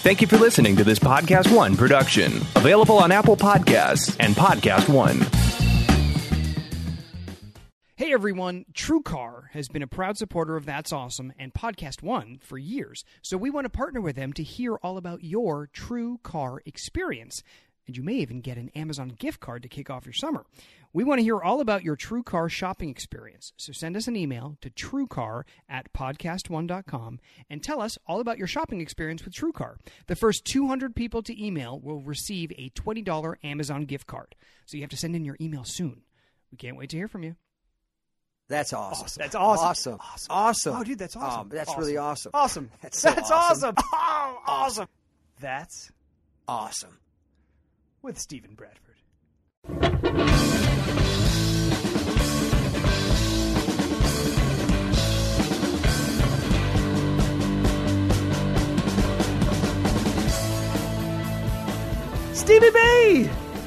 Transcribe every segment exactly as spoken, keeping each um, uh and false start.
Thank you for listening to this Podcast One production. Available on Apple Podcasts and Podcast One. Hey everyone, TrueCar has been a proud supporter of That's Awesome and Podcast One for years, so we want to partner with them to hear all about your TrueCar experience. And you may even get an Amazon gift card to kick off your summer. We want to hear all about your TrueCar shopping experience, so send us an email to truecar at podcast one dot com and tell us all about your shopping experience with TrueCar. The first two hundred people to email will receive a twenty dollars Amazon gift card, so you have to send in your email soon. We can't wait to hear from you. That's awesome. awesome. That's awesome. Awesome. Awesome. Awesome. Oh, dude, that's awesome. Oh, that's awesome. really awesome. Awesome. That's, so that's awesome. awesome. Oh, awesome. That's awesome. With Stephen Bradford. Stevie B!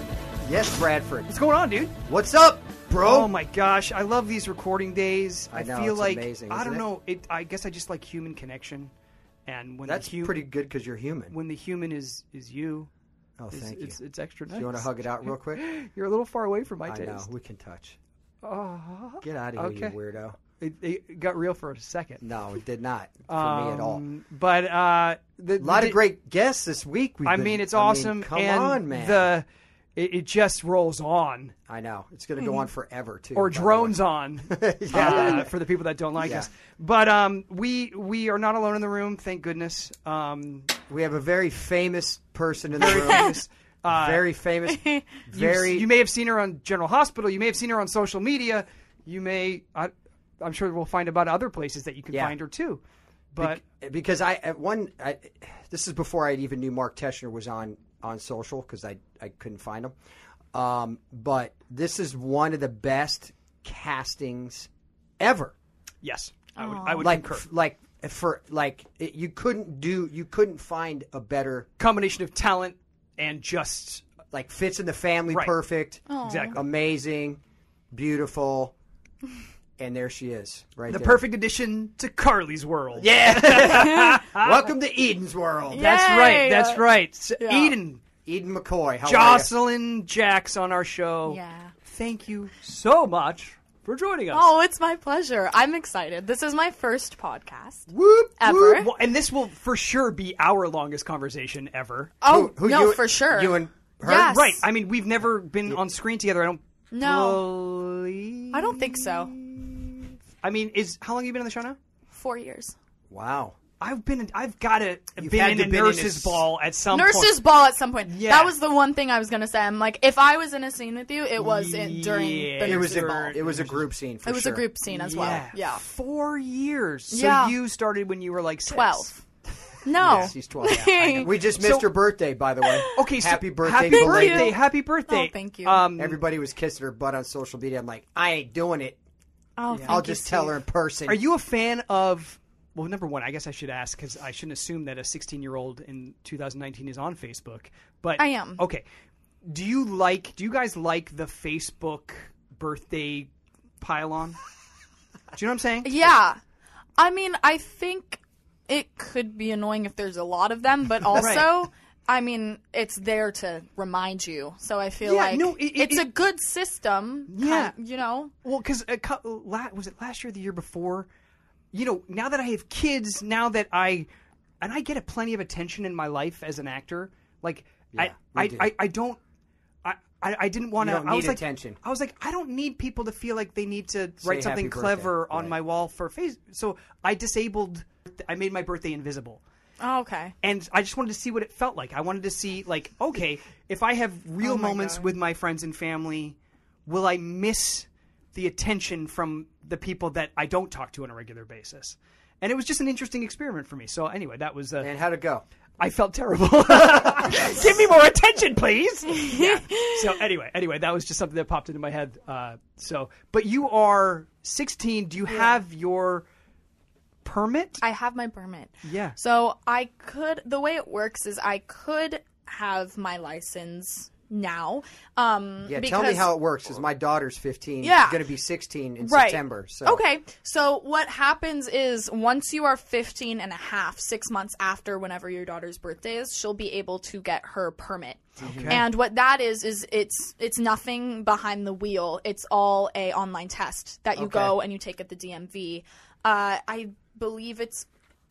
Yes, Bradford. What's going on, dude? What's up, bro? Oh my gosh, I love these recording days. I I, know, feel it's like amazing, I isn't don't it? know. It. I guess I just like human connection, and when That's the hu- pretty good because you're human. when the human is is you. Oh, it's, thank it's, you. It's extra nice. Do you want to hug it out real quick? You're a little far away from my I taste. know. We can touch. Oh, Get out of here, okay. you weirdo. It, it got real for a second. No, it did not for um, me at all. But uh, the, A lot the, of great guests this week. We've I been, mean, it's I mean, awesome. come and on, man. The it, it just rolls on. I know. It's going to go on forever, too. Or by the drones way. on, Yeah. uh, for the people that don't like Yeah. us. But um, we we are not alone in the room, thank goodness. Um, We have a very famous person in the very room. famous. Uh, very famous. you- Very. You, may have seen her on General Hospital. You may have seen her on social media. You may. I, I'm sure we'll find about other places that you can Yeah. find her too. But Be- because I at one, I, this is before I even knew Mark Teschner was on on social because I I couldn't find him. Um, but this is one of the best castings ever. yes, I would. I would Like concur. f- like for like it, you couldn't do you couldn't find a better Combination of talent and just like fits in the family Right. perfect, exactly amazing, beautiful, and there she is right the there. perfect addition to Carly's world. Yeah. Welcome to Eden's world. That's Yay! right. That's right. So, Yeah. Eden, Eden McCoy. How are Jocelyn Jacks on our show. Yeah. Thank you so much for joining us. Oh, it's my pleasure. I'm excited. This is my first podcast you? Whoop, ever. whoop. Well, and this will for sure be our longest conversation ever. Oh, Who- who no, you- for sure. You and her? Yes. Right. I mean, we've never been on screen together. I don't No. believe. I don't think so. I mean, is how long have you been on the show now? Four years. Wow. I've been. I've got to You've been had in to a been in nurse's a- ball at some Nurse's point. ball at some point. Yeah. That was the one thing I was going to say. I'm like, if I was in a scene with you, it was in, during Yeah. the It was nurse's a, ball. it was a group scene for It was sure. a group scene as well. Yeah. Yeah. Four years. So Yeah. you started when you were like six. twelve. No. Yes, she's twelve. We just missed So- her birthday, by the way. Okay. So happy birthday, Happy belated. birthday. Happy birthday. Oh, thank you. Um, Everybody was kissing her butt on social media. I'm like, I ain't doing it. Oh, thank I'll you, just tell Steve. her in person. Are you a fan of? Well, number one, I guess I should ask because I shouldn't assume that a sixteen-year-old in two thousand nineteen is on Facebook. But I am. Okay. Do you like? Do you guys like the Facebook birthday pile-on? Do you know what I'm saying? Yeah. I mean, I think it could be annoying if there's a lot of them, but also, Right. I mean, it's there to remind you. So I feel Yeah, like no, it- it- it's a it- good system. Yeah. kind- you know? Well, because was it last year, or the year before? You know, now that I have kids, now that I and I get a plenty of attention in my life as an actor. Like Yeah, I, we I, do. I, I don't. I, I I didn't want You to. don't I was need like, attention. I was like, I don't need people to feel like they need to Say write something happy birthday, clever on right. my wall for face. So I disabled. I made my birthday invisible. Oh, okay. And I just wanted to see what it felt like. I wanted to see, like, okay, if I have real Oh my moments God. with my friends and family, will I miss the attention from the people that I don't talk to on a regular basis? And it was just an interesting experiment for me. So anyway, that was. Uh, And how'd it go? I felt terrible. Give me more attention, please. Yeah. So anyway, anyway, that was just something that popped into my head. Uh, so, but you are sixteen. Do you have your permit? I have my permit. Yeah. So I could, the way it works is I could have my license now. Um, Yeah, because, tell me how it works, because my daughter's fifteen. Yeah. She's going to be sixteen in Right. September. So. Okay, so what happens is once you are fifteen and a half, six months after whenever your daughter's birthday is, she'll be able to get her permit. Okay. And what that is is it's it's nothing behind the wheel. It's all a online test that you Okay. go and you take at the D M V. Uh, I believe it's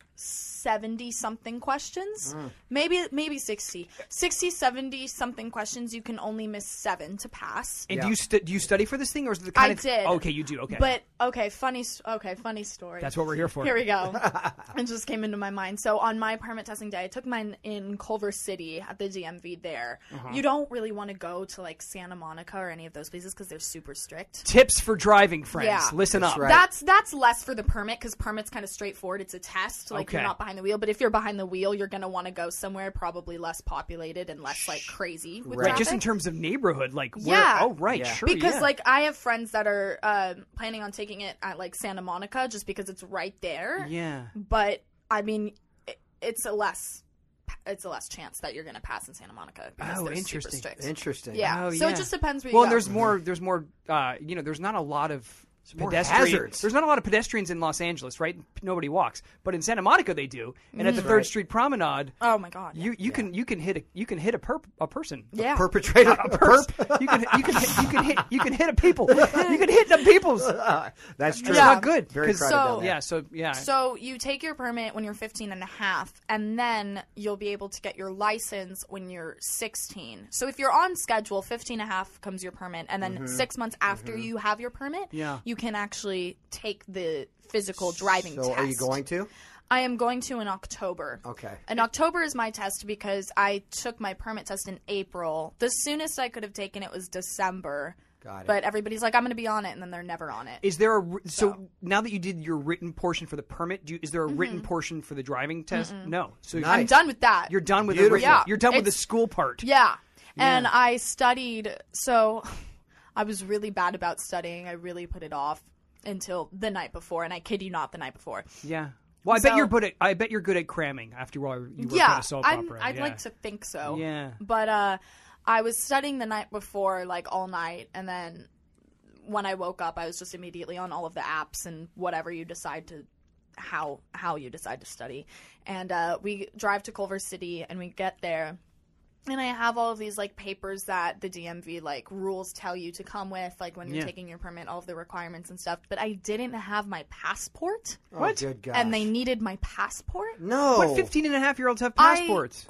seventy something questions, Mm. maybe maybe sixty, sixty, seventy something questions. You can only miss seven to pass. And Yeah. do you stu- do you study for this thing, or is it the kind I of did. Okay, you do. Okay, But okay, funny. s- Okay, funny story. that's what we're here for. Here we go. It just came into my mind. So on my permit testing day, I took mine in Culver City at the D M V there. Uh-huh. You don't really want to go to like Santa Monica or any of those places because they're super strict. Tips for driving, friends. Yeah. Listen That's up. right. That's that's less for the permit because permit's kind of straightforward. It's a test. Like Okay. you're not behind the wheel. But if you're behind the wheel, you're gonna want to go somewhere probably less populated and less like crazy with Right. Right, just in traffic. terms of neighborhood, like where, Yeah. oh right, Yeah. sure, Because yeah. like I have friends that are uh, planning on taking it at like Santa Monica just because it's right there. yeah. But I mean, it, it's a less it's a less chance that you're going to pass in Santa Monica because Oh, they're interesting. super strict. Interesting. Yeah. Oh, So yeah. it just depends where you Well, go. and there's more. There's more. Uh, you know, there's not a lot of more pedestrians. hazards. There's not a lot of pedestrians in Los Angeles, right? Nobody walks, but in Santa Monica they do. And at the Third Right. Street Promenade, Oh my god. you you can you can hit a you can hit a perp a person. yeah. Perpetrator. A perp. you can you can hit, you can hit you can hit a people. You can hit the peoples. That's true. It's not good. Very 'cause- crowded So- down there. Yeah. So yeah. So you take your permit when you're fifteen and a half, and then you'll be able to get your license when you're sixteen. So if you're on schedule, fifteen and a half comes your permit, and then six months after you have your permit, Yeah. you can actually take the physical driving So test. are you going to? I am going to in October. Okay. And October is my test because I took my permit test in April. The soonest I could have taken it was December. Got it. But everybody's like, I'm going to be on it, and then they're never on it. Is there a wri- so, now that you did your written portion for the permit? Do you, is there a written portion for the driving test? No. So Nice. I'm done with that. you're done with the Beautiful. written. Yeah. You're done with the It's- school part. Yeah. And I studied, so I was really bad about studying. I really put it off until the night before, and I kid you not, the night before. Yeah. Well, I bet So- you're good at. I bet you're good at cramming. After all, you work on Yeah, a soap I'm, opera. I'd yeah. like to think so. Yeah. But uh, I was studying the night before, like all night, and then when I woke up, I was just immediately on all of the apps and whatever you decide to, how how you decide to study. And uh, we drive to Culver City, and we get there. And I have all of these like papers that the D M V like rules tell you to come with, like when you're Yeah. taking your permit, all of the requirements and stuff. But I didn't have my passport, Oh, What? good gosh. and they needed my passport. No. What fifteen and a half year olds have I- passports?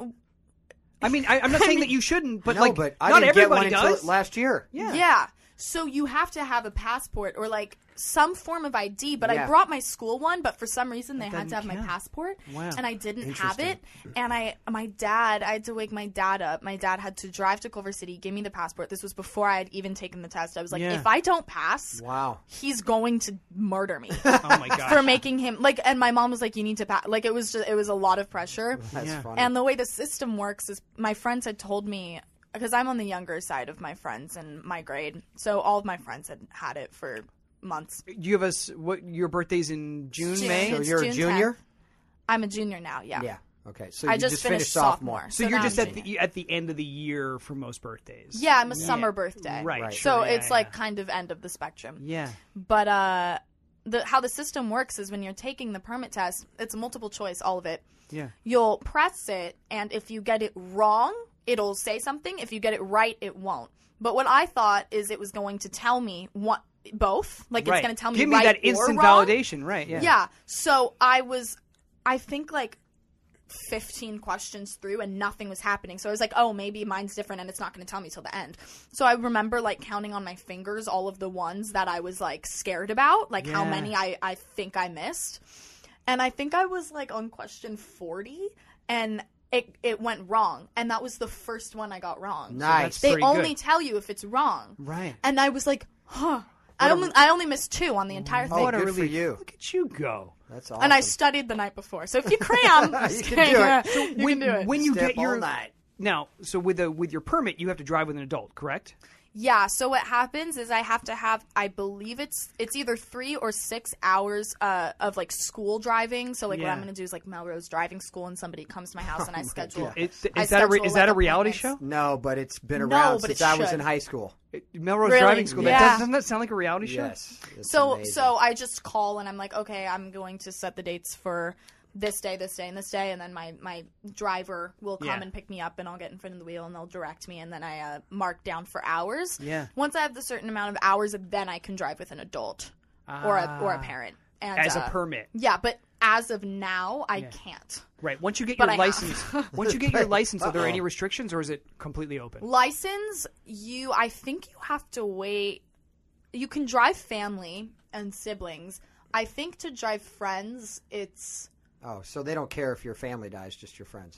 I, mean, I, I'm not saying that you shouldn't, but no, like, but I not didn't get one everybody until does. last year. yeah. Yeah. So you have to have a passport or like some form of I D, but Yeah. I brought my school one, but for some reason they doesn't had to have my count. passport. Wow. And I didn't have Interesting. it. And I my dad, I had to wake my dad up. My dad had to drive to Culver City, give me the passport. This was before I had even taken the test. I was like, Yeah. if I don't pass, Wow. he's going to murder me. Oh my gosh. For making him like, and my mom was like, "You need to pass." Like it was, just, it was a lot of pressure. That's Yeah. funny. And the way the system works is my friends had told me, because I'm on the younger side of my friends in my grade, so all of my friends had had it for months. Do you have us? What your birthday's in June, June. May? so it's you're a June junior? tenth. I'm a junior now, yeah. Yeah. Okay. So I you just, just finished sophomore. sophomore. So, you're now just I'm at junior. the at the end of the year for most birthdays. Yeah, I'm a summer birthday. Right. Right. So sure, yeah, it's yeah. like kind of end of the spectrum. Yeah. But uh, the how the system works is when you're taking the permit test, it's a multiple choice, all of it. Yeah. You'll press it, and if you get it wrong, it'll say something. If you get it right, it won't. But what I thought is it was going to tell me what both. Like Right. it's going to tell me Give me right that or instant wrong. validation, right? Yeah. Yeah. So I was, I think like fifteen questions through and nothing was happening. So I was like, oh, maybe mine's different and it's not going to tell me till the end. So I remember like counting on my fingers all of the ones that I was like scared about, like how Yeah. many I, I think I missed. And I think I was like on question forty and it, it went wrong. And that was the first one I got wrong. Nice. They pretty only good. tell you if it's wrong. Right. And I was like, huh. I only, I only missed two on the entire thing. Oh, What a good for relief. you. Look at you go. That's awesome. And I studied the night before. So if you cram, You can do it. So you when, can do it. when you Step get your all night. now, so with the with your permit, you have to drive with an adult, correct? Yeah, so what happens is I have to have, I believe it's it's either three or six hours uh, of, like, school driving. So, like, Yeah. what I'm going to do is, like, Melrose Driving School, and somebody comes to my house, and I schedule. Is, is I that a re- schedule, is that like, a reality appointments. show? No, but it's been No, around but since it I was should. in high school. Melrose Really? Driving School. That Yeah. does, doesn't that sound like a reality show? Yes. It's So, amazing. so I just call, and I'm like, okay, I'm going to set the dates for this day, this day, and this day, and then my, my driver will come Yeah. and pick me up, and I'll get in front of the wheel, and they'll direct me, and then I uh, mark down for hours. Yeah. Once I have the certain amount of hours, then I can drive with an adult or a or a parent. And, As a uh, permit. Yeah, but as of now, I can't. Right. Once you get But your I license, have. once you get your license, are there Uh-oh. any restrictions, or is it completely open? License, you, I think you have to wait. You can drive family and siblings. I think to drive friends, it's... Oh, so they don't care if your family dies, just your friends.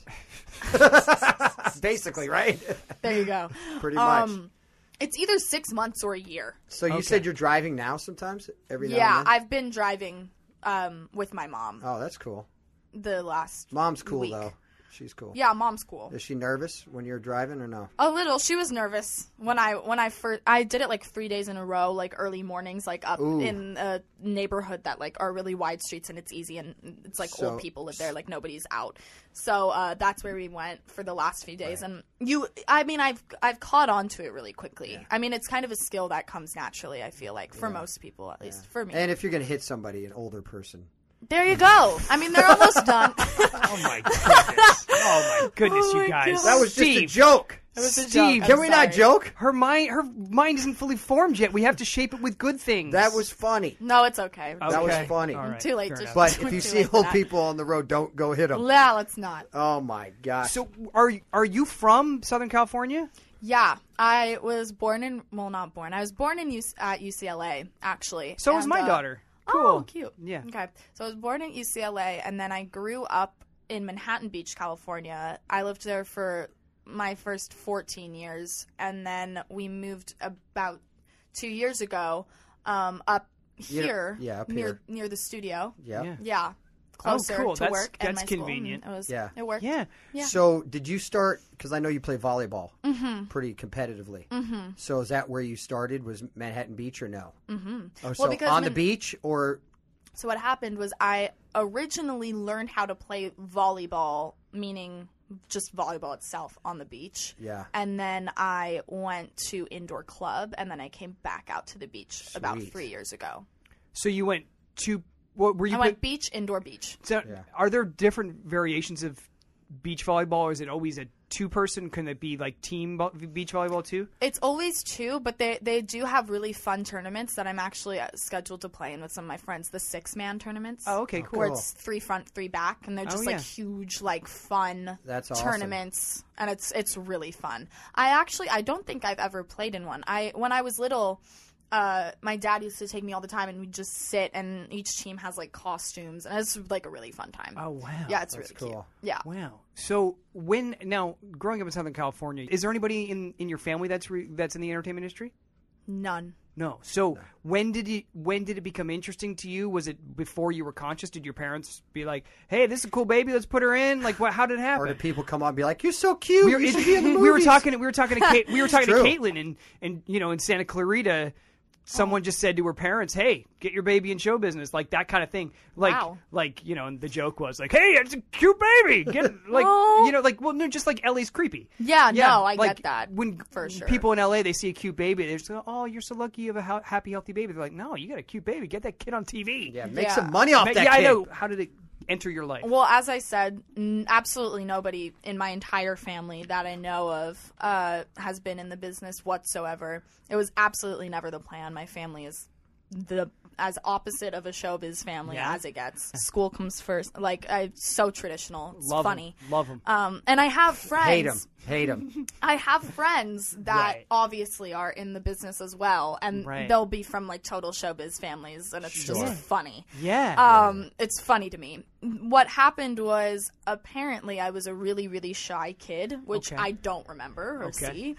Basically, right? There you go. Pretty much. Um, it's either six months or a year. So you Okay. said you're driving now sometimes? Every now Yeah, and then? I've been driving um, with my mom Oh, that's cool. the last Mom's cool, week. though. She's cool. Yeah, mom's cool. Is she nervous when you're driving or no? A little. She was nervous when I when I first I did it like three days in a row, like early mornings, like up Ooh. in a neighborhood that like are really wide streets and it's easy and it's like So- old people live there, like nobody's out. So uh, that's where we went for the last few days, and you. I mean, I've I've caught on to it really quickly. I mean, it's kind of a skill that comes naturally. I feel like for most people, at least for me. And if you're going to hit somebody, an older person. There you go. I mean, they're almost done. Oh my goodness! Oh my goodness, Oh my you guys! God. That was Steve. just a joke. It was a Steve, joke. Can I'm we not sorry. joke? Her mind, her mind isn't fully formed yet. We have to shape it with good things. That was funny. No, it's okay. That was Okay. funny. All right, Too late fair to- enough. But Too if you late see for old that. people on the road, don't go hit them. Yeah, let's not. Oh, my gosh. So, are are you from Southern California? Yeah, I was born in, well, not born. I was born in U- at U C L A, actually. So was And, my uh, daughter. Cool. Oh, cute. Yeah. Okay. So I was born at U C L A, and then I grew up in Manhattan Beach, California. I lived there for my first fourteen years, and then we moved about two years ago um, up You know- here, yeah, up near here. near the studio. Yeah. Yeah. Yeah, closer cool. to That's- work and that's my school, convenient. and It was, Yeah. it worked. Yeah. Yeah. So did you start, because I know you play volleyball pretty competitively. Mm-hmm. So is that where you started, was Manhattan Beach or no? Mm-hmm. Oh, so because on the Man- beach or... So what happened was I originally learned how to play volleyball, meaning just volleyball itself on the beach. Yeah. And then I went to indoor club, and then I came back out to the beach about Sweet. three years ago. So you went to what were you? I put- went beach, indoor beach. so Yeah. Are there different variations of beach volleyball, or is it always a two-person? Can it be like team vo- beach volleyball too? It's always two, but they they do have really fun tournaments that I'm actually uh, scheduled to play in with some of my friends. The six-man tournaments. Oh, okay, cool. Where it's three front, three back, and they're just Oh, like yeah. huge, like fun That's awesome. tournaments, and it's it's really fun. I actually I don't think I've ever played in one. I when I was little. Uh, my dad used to take me all the time, and we'd just sit, and each team has like costumes, and it's like a really fun time. Oh wow. yeah, it's That's really cool. cute. Yeah, Wow. So when now growing up in Southern California, is there anybody in, in your family that's re, that's in the entertainment industry? none. No. So when did it when did it become interesting to you? Was it before you were conscious? Did your parents be like, "Hey, this is a cool baby, let's put her in"? Like, what? How did it happen? Or did people come on and be like, "You're so cute. we were, you should be in the movies." we were talking. We were talking to Kate, we were talking to True. Caitlin, and and you know in Santa Clarita, someone just said to her parents, "Hey, get your baby in show business," like that kind of thing. Like Wow. like you know, and the joke was like, "Hey, it's a cute baby." Get like Oh. you know, like well, no, just like L A's creepy. Yeah, no, I like, get that, When for sure. people in L A they see a cute baby, they're just like, "Oh, you're so lucky you have a ha- happy, healthy baby." They're like, "No, you got a cute baby. Get that kid on T V." Yeah, make Yeah. some money off But, that yeah, kid. I know. How did it enter your life? Well, as I said, n- absolutely nobody in my entire family that I know of uh, has been in the business whatsoever. It was absolutely never the plan. My family is the as opposite of a showbiz family Yeah. as it gets. School comes first. Like, I so traditional. It's Love 'em. funny. Love 'em. Um, and I have friends. Hate him. Hate him. I have friends that Right. obviously are in the business as well, and Right. they'll be from like total showbiz families, and it's Sure. just funny. Yeah. Um, it's funny to me. What happened was apparently I was a really, really shy kid, which Okay. I don't remember or Okay. see.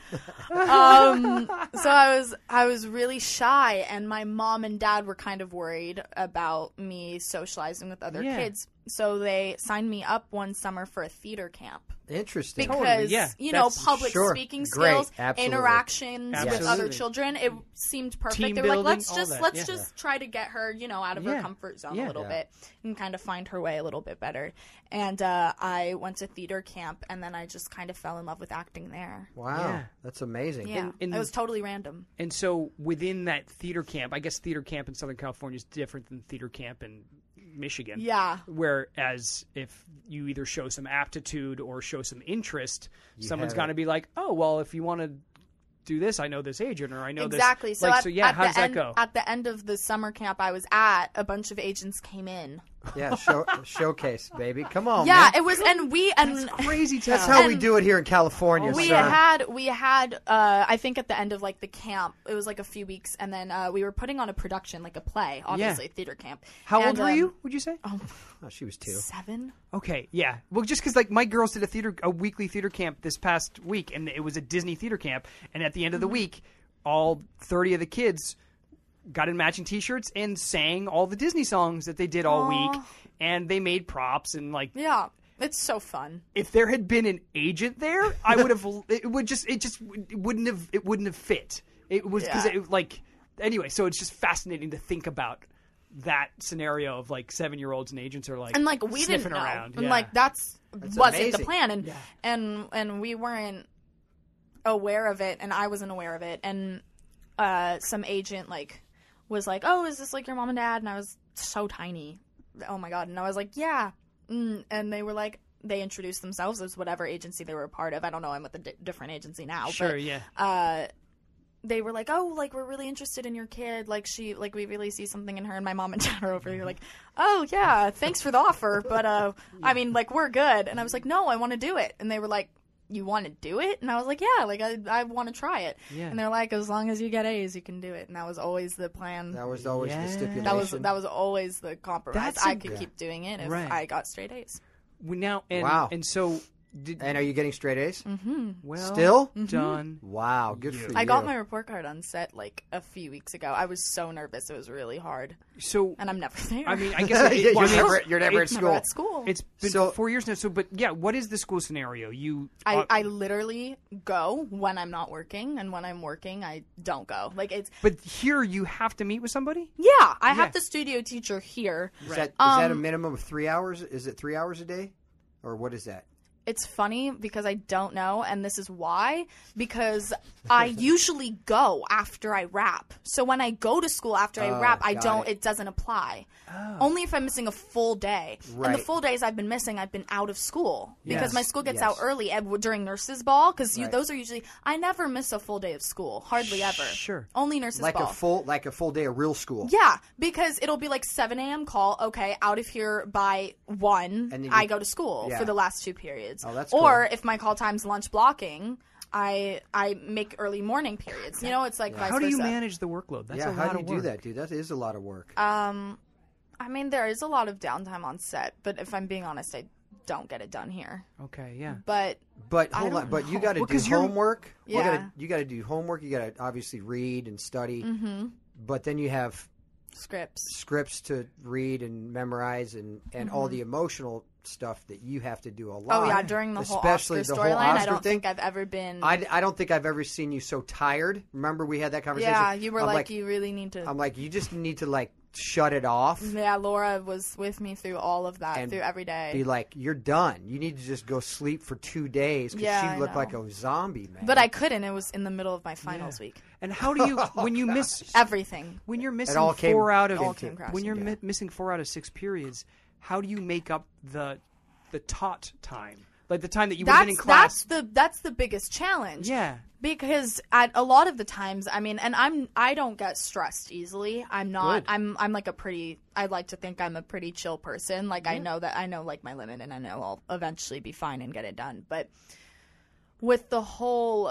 um, so I was I was really shy, and my mom and dad were kind of worried about me socializing with other Yeah. kids. so they signed me up one summer for a theater camp. Interesting. Because, Totally, yeah. you know, That's- public sure. speaking Great. skills, Absolutely. interactions with Absolutely. other children, it seemed perfect. Team they were like, building, let's all just that, let's yeah. just try to get her, you know, out of Yeah. her comfort zone Yeah. a little Yeah. bit and kind of find her way a little bit better. And uh, I went to theater camp, and then I just kind of fell in love with acting there. Wow. Yeah. That's amazing. Yeah, And- and- it was totally random. And so within that theater camp, I guess theater camp in Southern California is different than theater camp in Michigan. Yeah. Whereas if you either show some aptitude or show some interest, someone's have got to it. be like, oh, well, if you want to do this, I know this agent or I know Exactly. this. So, like, at, so yeah, at how the does that end, go? At the end of the summer camp I was at, a bunch of agents came in. Yeah, show, showcase, baby. Come on, yeah, man. it was, and we and Crazy town. That's how we and- do it here in California, we sir. had we had uh, I think at the end of like the camp, it was like a few weeks, and then uh, we were putting on a production, like a play, obviously theater camp. How And, old were um, you, would you say? Oh, she was two. Seven. Okay, yeah. Well, just because like my girls did a theater, a weekly theater camp this past week, and it was a Disney theater camp. And at the end of the Mm-hmm. week, all thirty of the kids got in matching T-shirts and sang all the Disney songs that they did all Aw. week. And they made props and like, Yeah, it's so fun. if there had been an agent there, I would have. It would just. It just it wouldn't have. It wouldn't have fit. It was because Yeah. it like. Anyway, so it's just fascinating to think about that scenario of like seven year olds and agents are like And like we sniffing didn't know, around. and yeah. like that's, That's wasn't amazing. the plan, and Yeah. and and we weren't aware of it, and I wasn't aware of it, and uh, some agent like was like, "Oh, is this like your mom and dad?" And I was so tiny, oh my god, and I was like, "Yeah," mm. and they were like, they introduced themselves as whatever agency they were a part of. I don't know, I'm with a di- different agency now. Sure, but, yeah. Uh, they were like, "Oh, like we're really interested in your kid. Like she, like we really see something in her." And my mom and dad are over here like, "Oh yeah, thanks for the offer, but uh, I mean, like we're good." And I was like, "No, I want to do it." And they were like, "You want to do it?" And I was like, "Yeah, like I, I want to try it." Yeah. And they're like, "As long as you get A's, you can do it." And that was always the plan. That was always Yeah. the stipulation. That was that was always the compromise. That's a- I could Yeah. keep doing it if Right. I got straight A's. We now and Wow. and so did And are you getting straight A's? Mm-hmm. well Still? done. Wow, good You. for you. I got my report card on set like a few weeks ago. I was so nervous; it was really hard, So and I'm never there. I mean, I guess it, You're well, I mean, never- it's- you're never it- at never school. at school. It's been So- four years now. So, but yeah, what is the school scenario? You, I, uh, I literally go when I'm not working, and when I'm working, I don't go. Like it's but here you have to meet with somebody. yeah. I Yeah. have the studio teacher here. Is, that, is that a Um, minimum of three hours? Is it three hours a day? Or what is that? It's funny because I don't know, and this is why. Because I usually go after I rap. So when I go to school after I Oh, rap, I got don't. it. It. doesn't apply. Only if I'm missing a full day. And the Right. full days I've been missing, I've been out of school because Yes, my school gets yes. out early and w- during nurses ball. Because Right. those are usually I never miss a full day of school, hardly ever. Sure. Only nurses Like ball. a full like a full day of real school. Yeah, because it'll be like seven a.m. call. Okay, out of here by one. And then I you- go to school yeah. for the last two periods. Oh, that's or cool. if my call time's lunch blocking, I I make early morning periods. You know, it's like vice How do you versa. manage the workload? That's yeah, a how lot do you of do work. that, dude? That is a lot of work. Um, I mean, there is a lot of downtime on set, but if I'm being honest, I don't get it done here. Okay, yeah. But But I hold don't on, but you know. got to Well, do 'cause you're- homework. You Yeah. gotta, you got to do homework. You got to obviously read and study. Mm-hmm. But then you have scripts. scripts to read and memorize, and, and all the emotional stuff that you have to do a lot. Mm-hmm. Oh yeah, during the whole especially Oscar the whole storyline, I Oscar don't thing. think I've ever been. I, I don't think I've ever seen you so tired. Remember we had that conversation. yeah, you were I'm like, you really need to. I'm like, you just need to like shut it off. yeah, Laura was with me through all of that, And through every day. Be like, you're done. You need to just go sleep for two days because Yeah, she I looked know. like a zombie, man. But I couldn't. It was in the middle of my finals week. And how do you when you miss Everything. when you're missing all came- four out of all came crashing when you're down. mi- missing four out of six periods? How do you make up the the taught time, like the time that you would have been in That's class? that's the that's the biggest challenge. Yeah. Because at a lot of the times, I mean, and I'm I don't get stressed easily. I'm not. Good. I'm I'm like a pretty. I like to think I'm a pretty chill person. Like I know that I know like my limit, and I know I'll eventually be fine and get it done. But with the whole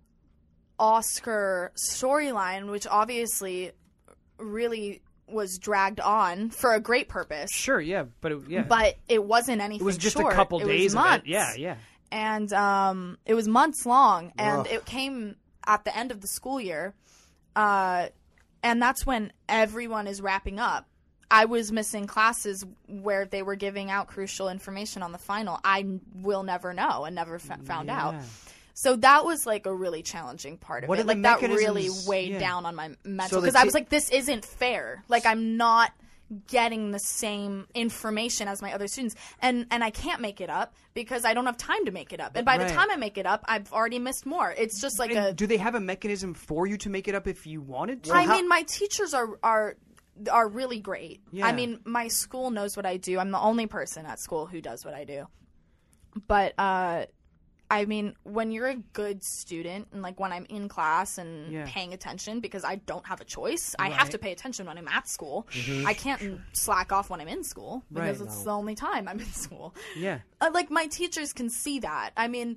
Oscar storyline, which obviously really was dragged on for a great purpose, Sure, yeah, but it, yeah, but it wasn't anything. it was just short. a couple It was days of months. it. Yeah, yeah. And um, it was months long, and Ugh. it came at the end of the school year, uh, and that's when everyone is wrapping up. I was missing classes where they were giving out crucial information on the final. I n- will never know and never f- found Yeah. out. So that was like a really challenging part of What it. are the Like that really mechanisms- weighed yeah. down on my mental So the because I t- was like, this isn't fair. Like I'm not getting the same information as my other students, and and I can't make it up because I don't have time to make it up. And by Right. the time I make it up, I've already missed more. It's just like And a. do they have a mechanism for you to make it up if you wanted to? I how- mean, my teachers are are are really great. Yeah. I mean, my school knows what I do. I'm the only person at school who does what I do. But uh, I mean, when you're a good student and like when I'm in class and Yeah. paying attention because I don't have a choice, I have Right. to pay attention when I'm at school. I can't slack off when I'm in school because Right. it's the only time I'm in school. Yeah. Uh, like my teachers can see that. I mean,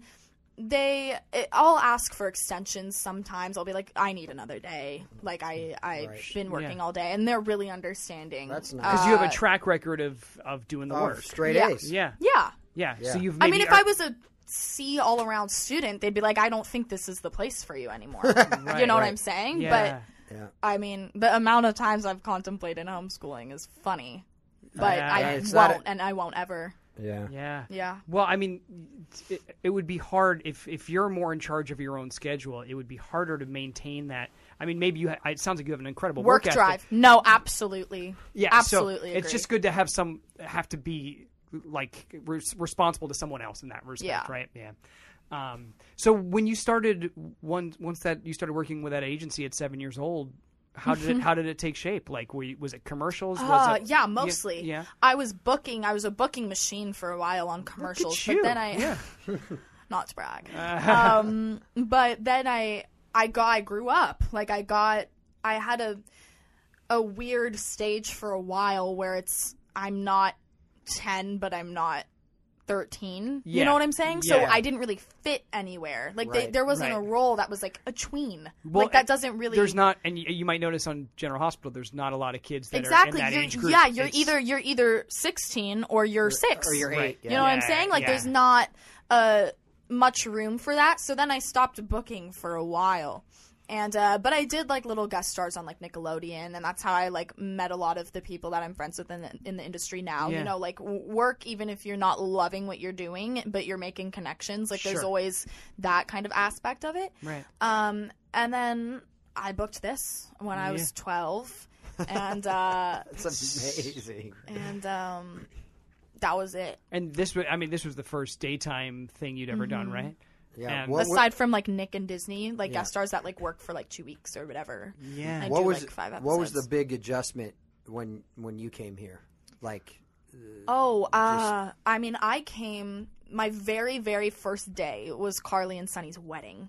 they it, I'll ask for extensions sometimes. I'll be like, I need another day. Like I I've Right. been working Yeah. all day, and they're really understanding. That's nice. Because you have Uh, a track record of, of doing the Oh, work. straight yeah. A's. Yeah. yeah. Yeah. Yeah. So you've I maybe mean, if are- I was a C all around student, they'd be like, I don't think this is the place for you anymore. Right, you know what right. I'm saying? Yeah. But Yeah. I mean, the amount of times I've contemplated homeschooling is funny. But Yeah. I Yeah, it's won't, not a- and I won't ever. Yeah. Yeah. Yeah. Well, I mean, it, it would be hard if, if you're more in charge of your own schedule. It would be harder to maintain that. I mean, maybe you. Ha- it sounds like you have an incredible Work work, drive. ethic. No, absolutely. Yeah, absolutely. So it's agree. just good to have some have to be like res- responsible to someone else in that respect, Yeah. right? Yeah. Um, so when you started once once that you started working with that agency at seven years old, how did it how did it take shape? Like, were you, was it commercials? Uh, was it, yeah, mostly. Yeah. I was booking. I was a booking machine for a while on commercials, you. but then I, Yeah. not to brag, um, but then I, I got, I grew up. Like I got, I had a, a weird stage for a while where it's I'm not ten, but I'm not thirteen. You Yeah. know what I'm saying? So Yeah. I didn't really fit anywhere. Like they, Right. there wasn't Right. a role that was like a tween. Well, like that doesn't really. There's not, and you, you might notice on General Hospital, there's not a lot of kids that Exactly. are in that You're, age group. yeah, you're It's- either you're either sixteen or you're six or you're eight, Right. yeah. You know what I'm Yeah, saying? Like yeah. there's not uh, much room for that. So then I stopped booking for a while. And uh, but I did like little guest stars on like Nickelodeon, and that's how I like met a lot of the people that I'm friends with in the, in the industry now. Yeah. You know, like w- work even if you're not loving what you're doing, but you're making connections. Like there's Sure. always that kind of aspect of it. Right. Um, and then I booked this when I Yeah. was twelve, and uh, It's amazing. and um, that was it. And this was, I mean, this was the first daytime thing you'd ever Mm-hmm. done, right? Yeah. And- What, what, Aside from like Nick and Disney, like Yeah. guest stars that like work for like two weeks or whatever. Yeah. I what do, was like, five what was the episodes. big adjustment when when you came here? Like, Oh, uh, I mean, I came. My very very first day was Carly and Sunny's wedding.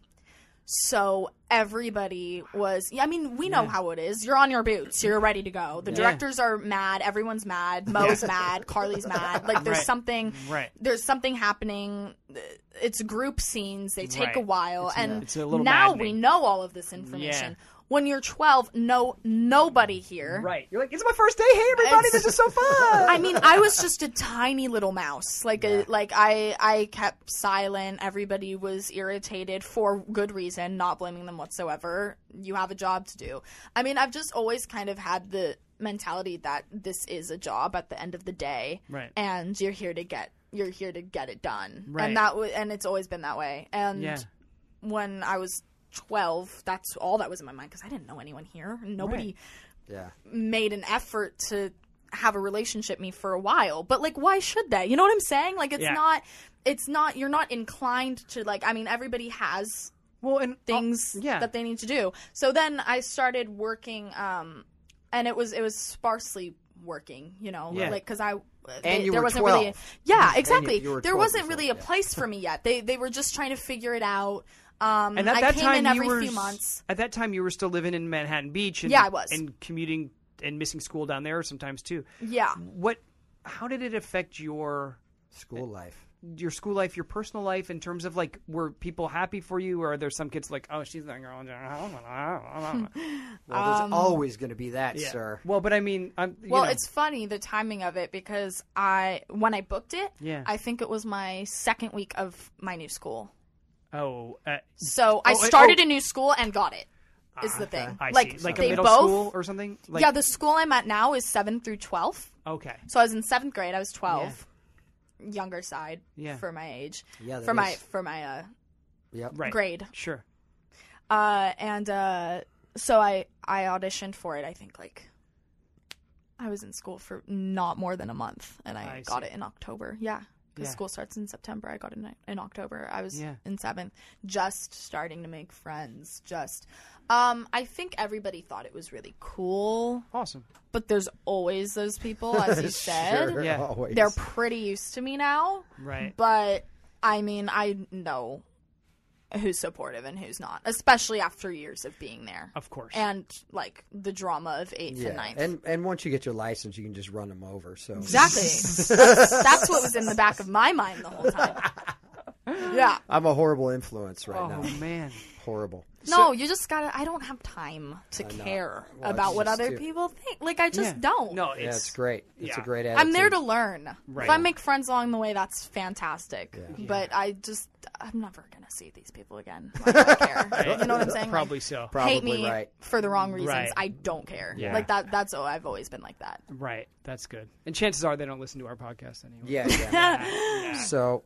So everybody was. Yeah, I mean, we know Yeah. how it is. You're on your boots. You're ready to go. The Yeah. directors are mad. Everyone's mad. Mo's mad. Carly's mad. Like there's Right. something. Right. There's something happening. It's group scenes. They take a Right. while, It's and nuts. It's a little now maddening. we know all of this information. Yeah. When you're twelve, no, nobody here. Right. You're like, it's my first day. Hey, everybody, It's- this is so fun. I mean, I was just a tiny little mouse. Like, a, Yeah. like I, I kept silent. Everybody was irritated for good reason. Not blaming them whatsoever. You have a job to do. I mean, I've just always kind of had the mentality that this is a job at the end of the day, Right. and you're here to get, you're here to get it done, Right. and that, w- and it's always been that way. And Yeah. when I was twelve, that's all that was in my mind because I didn't know anyone here. Nobody yeah. made an effort to have a relationship with me for a while. But like, why should they? You know what I'm saying? Like, it's Yeah. not, it's not, you're not inclined to like, I mean, everybody has well, and things oh, yeah. that they need to do. So then I started working, um, and it was, it was sparsely working, you know, Yeah. like, cause I, And they, you there were wasn't twelve. really, a, yeah, And you- exactly. you were there twelve wasn't yourself, really a yeah. place for me yet. They, they were just trying to figure it out. Um, And at I that came time, in every you were few months. at that time you were still living in Manhattan Beach. And, Yeah, I was. and commuting and missing school down there sometimes too. Yeah. What? How did it affect your School life. your school life, your personal life, in terms of like, were people happy for you, or are there some kids like, oh, she's that girl? Well, there's Um, always going to be that, Yeah. sir. Well, but I mean, I'm, you Well, know. it's funny the timing of it because I when I booked it, Yeah. I think it was my second week of my new school. oh, uh, So I Oh, uh, started oh. a new school and got it. is the thing. I like see. Like a they middle both, school or something? Like, yeah, the school I'm at now is seventh through twelfth. Okay. So I was in seventh grade. I was twelve, younger side Yeah. for my age. Yeah, that for my is- for my uh, Yep. Right. grade. Sure. Uh, and uh, so I I auditioned for it. I think like I was in school for not more than a month, and I, I got see. it in October. Yeah, because Yeah. school starts in September. I got it in, in October. I was Yeah. in seventh, just starting to make friends. Just, um, I think everybody thought it was really cool, Awesome. but there's always those people, as you said. Sure, Yeah. always. They're pretty used to me now. Right. But I mean, I know who's supportive and who's not, especially after years of being there. Of course. And like the drama of eighth yeah. and ninth. and and once you get your license, you can just run them over. So Exactly. that's, that's what was in the back of my mind the whole time. Yeah. I'm a horrible influence right oh, now. man. Horrible. No, you just gotta. I don't have time to know. care Well, about it's what just other too- people think. Like, I just Yeah. don't. No, it's, Yeah, it's great. It's yeah. a great attitude. I'm there to learn. Right. If I make friends along the way, that's fantastic. Yeah. But I just, I'm never gonna see these people again. I don't care. You know what I'm saying? Probably Like, so. Probably hate me right. for the wrong reasons. Right. I don't care. Yeah. Like that. That's oh, I've always been like that. Right. That's good. And chances are they don't listen to our podcast anyway. Yeah, yeah. Yeah. So,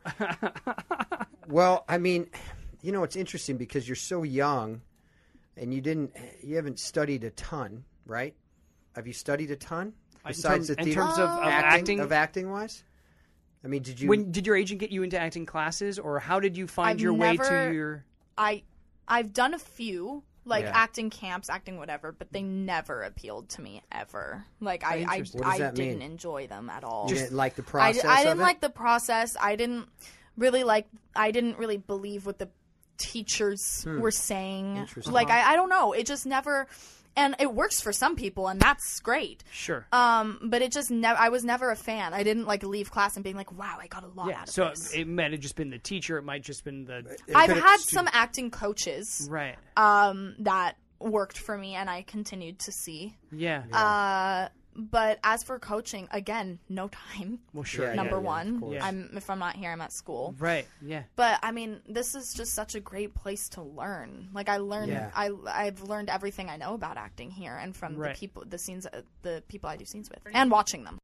well, I mean, you know, it's interesting because you're so young, and you didn't, you haven't studied a ton, right? Have you studied a ton In besides term- the in theater? terms of, of acting, acting, of acting wise? I mean, did you? when did your agent get you into acting classes, or how did you find I've your way never- to your? I, I've done a few like Yeah. acting camps, acting whatever, but they never appealed to me ever. Like I, I, Interesting. What does I that didn't mean? enjoy them at all. you didn't like the I, process. di- I didn't of it? like the process. I didn't really like. I didn't really believe what the teachers were saying. Interesting. Like I, I don't know. It just never. And it works for some people, and that's great. Sure. Um, but it just never. I was never a fan. I didn't like leave class and being like, "Wow, I got a lot yeah. out of So this." it might have just been the teacher. It might just been the. It I've could've- had some acting coaches Right. um, that worked for me, and I continued to see. Yeah. Uh, but as for coaching, again, no time. well, sure. Yeah, Number yeah, of one, course. I'm if I'm not here, I'm at school. Right. Yeah. But I mean, this is just such a great place to learn. Like I learned, Yeah. I I've learned everything I know about acting here, and from Right. the people, the scenes, uh, the people I do scenes with, and watching them.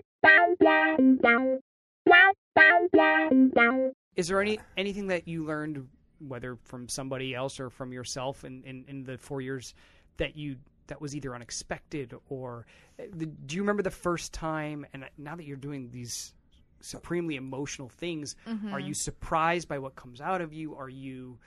Is there any anything that you learned, whether from somebody else or from yourself, in, in, in the four years that you that was either unexpected or the, do you remember the first time? And now that you're doing these supremely emotional things, Mm-hmm. are you surprised by what comes out of you? Are you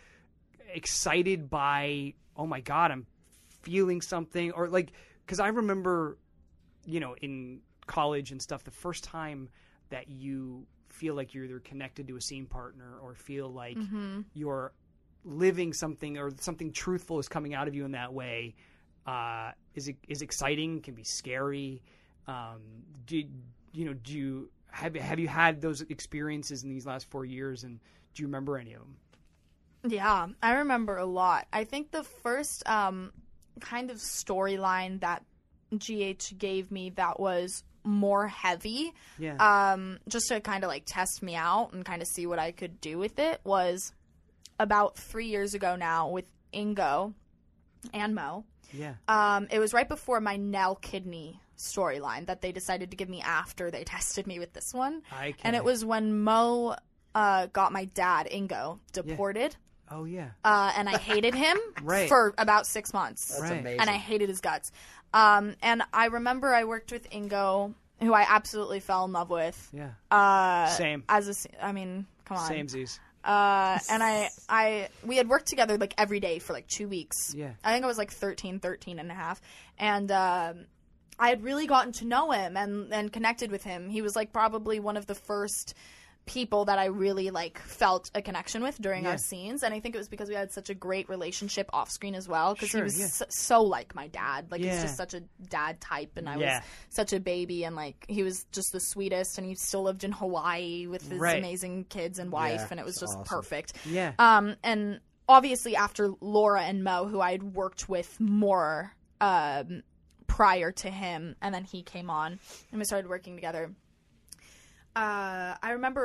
excited by, oh my God, I'm feeling something? Or like, because I remember, you know, in college and stuff, the first time that you feel like you're either connected to a scene partner or feel like Mm-hmm. you're living something or something truthful is coming out of you in that way, uh, is is exciting, can be scary. Um, do you know? Do you have have you had those experiences in these last four years, and do you remember any of them? Yeah, I remember a lot. I think the first um, kind of storyline that G H gave me that was more heavy, Yeah. um, just to kind of like test me out and kind of see what I could do with it, was about three years ago now with Ingo and Mo. yeah. Um, it was right before my Nell kidney storyline that they decided to give me after they tested me with this one. Okay. And it was when Mo uh, got my dad, Ingo, deported. Oh yeah. Uh, and I hated him Right. for about six months. That's Right. amazing. And I hated his guts. Um, and I remember I worked with Ingo, who I absolutely fell in love with. Yeah. Uh, Same. As a, se- I mean, come on. Samesies. Uh, and I, I, we had worked together like every day for like two weeks. Yeah. I think I was like thirteen, thirteen and a half. And, um, I had really gotten to know him and, and connected with him. He was like probably one of the first people that I really like felt a connection with during Yeah. our scenes. And I think it was because we had such a great relationship off screen as well. Cause Sure, he was yeah. so, so like my dad. Like Yeah. he's just such a dad type. And I Yeah. was such a baby. And like, he was just the sweetest. And he still lived in Hawaii with his Right. amazing kids and wife. Yeah, and it was it's just awesome. perfect. Yeah. Um, and obviously after Laura and Mo, who I had worked with more um, prior to him, and then he came on and we started working together. Uh, I remember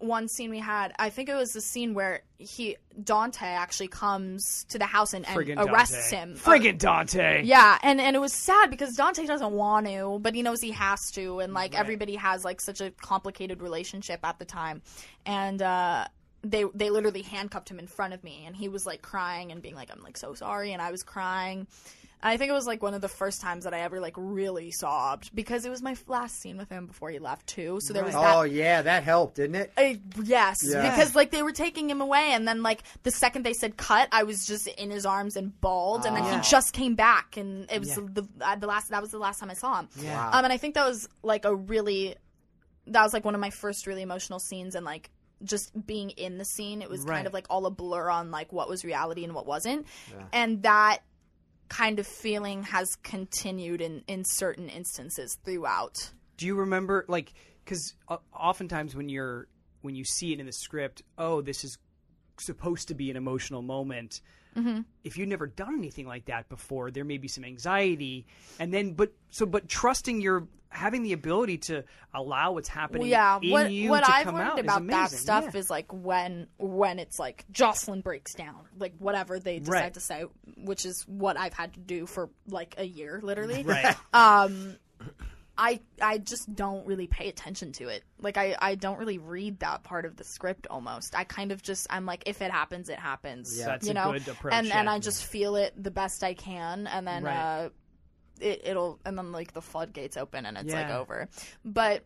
one scene we had, I think it was the scene where he Dante actually comes to the house and, and Friggin' arrests Dante. him. Friggin' Dante. Yeah, and, and it was sad because Dante doesn't want to, but he knows he has to, and like Right. everybody has like such a complicated relationship at the time, and uh, they they literally handcuffed him in front of me, and he was like crying and being like, "I'm like so sorry," and I was crying. I think it was like one of the first times that I ever like really sobbed because it was my last scene with him before he left too. So there was that. Oh yeah, that helped, didn't it? Uh, yes, Yeah. because like they were taking him away, and then like the second they said cut, I was just in his arms and bawled, and then Oh. he just came back, and it was Yeah. the uh, the last that was the last time I saw him. Wow. Um, and I think that was like a really that was like one of my first really emotional scenes, and like just being in the scene, it was Right. kind of like all a blur on like what was reality and what wasn't, and that kind of feeling has continued in in certain instances throughout. Do you remember, like, because uh, oftentimes when you're when you see it in the script, oh, this is supposed to be an emotional moment. Mm-hmm. If you've never done anything like that before, there may be some anxiety, and then but so but trusting your having the ability to allow what's happening Well, yeah, in what you what to I've come learned out is about that amazing. stuff Yeah. is like when when it's like Jocelyn breaks down, like whatever they decide Right. to say, which is what I've had to do for like a year, literally. Right. Um, I I just don't really pay attention to it. Like I, I don't really read that part of the script almost. I kind of just I'm like, if it happens, it happens. Yeah. That's you a know? good approach, And and yeah. I just feel it the best I can, and then Right. uh, it, it'll and then like the floodgates open and it's like Yeah. over. But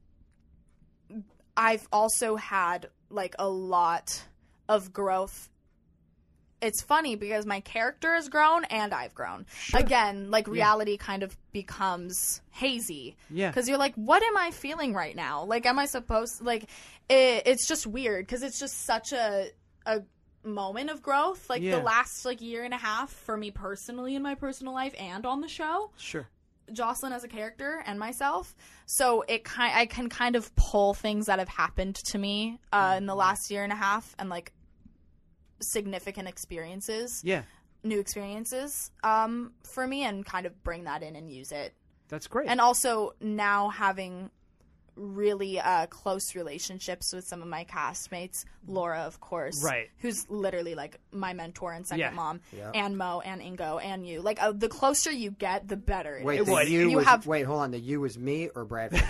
I've also had like a lot of growth. It's funny because my character has grown and I've grown. Again, like reality kind of becomes hazy. Yeah. Because you're like, what am I feeling right now? Like, am I supposed like? It, it's just weird because it's just such a a moment of growth. Like Yeah. the last like year and a half for me personally in my personal life and on the show. Sure. Jocelyn as a character and myself, so it kind I can kind of pull things that have happened to me uh, in the last year and a half and like significant experiences, Yeah. new experiences um, for me, and kind of bring that in and use it. That's great. And also now having really uh, close relationships with some of my castmates, Laura, of course, Right. who's literally like my mentor and second Yeah. mom, Yeah. and Mo and Ingo and you. Like uh, the closer you get, the better. It Wait, is. the would. you, You was, have- wait, hold on. The you was me or Bradford?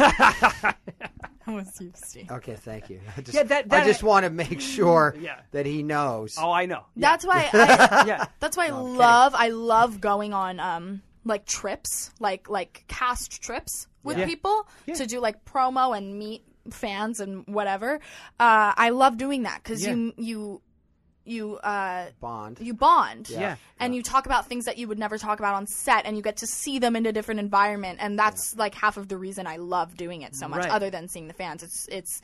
was you, Steve. Okay, thank you. I just, Yeah, that- I that- just want to make sure Yeah. that he knows. Oh, I know. Yeah. That's why. I, yeah. that's why I No, I'm kidding. love. I love going on um like trips, like like cast trips with Yeah. people Yeah. to do like promo and meet fans and whatever. Uh, I love doing that because Yeah. you you you uh Bond. you bond. Yeah. Yeah. And you talk about things that you would never talk about on set, and you get to see them in a different environment, and that's like half of the reason I love doing it so much, Right. other than seeing the fans. It's it's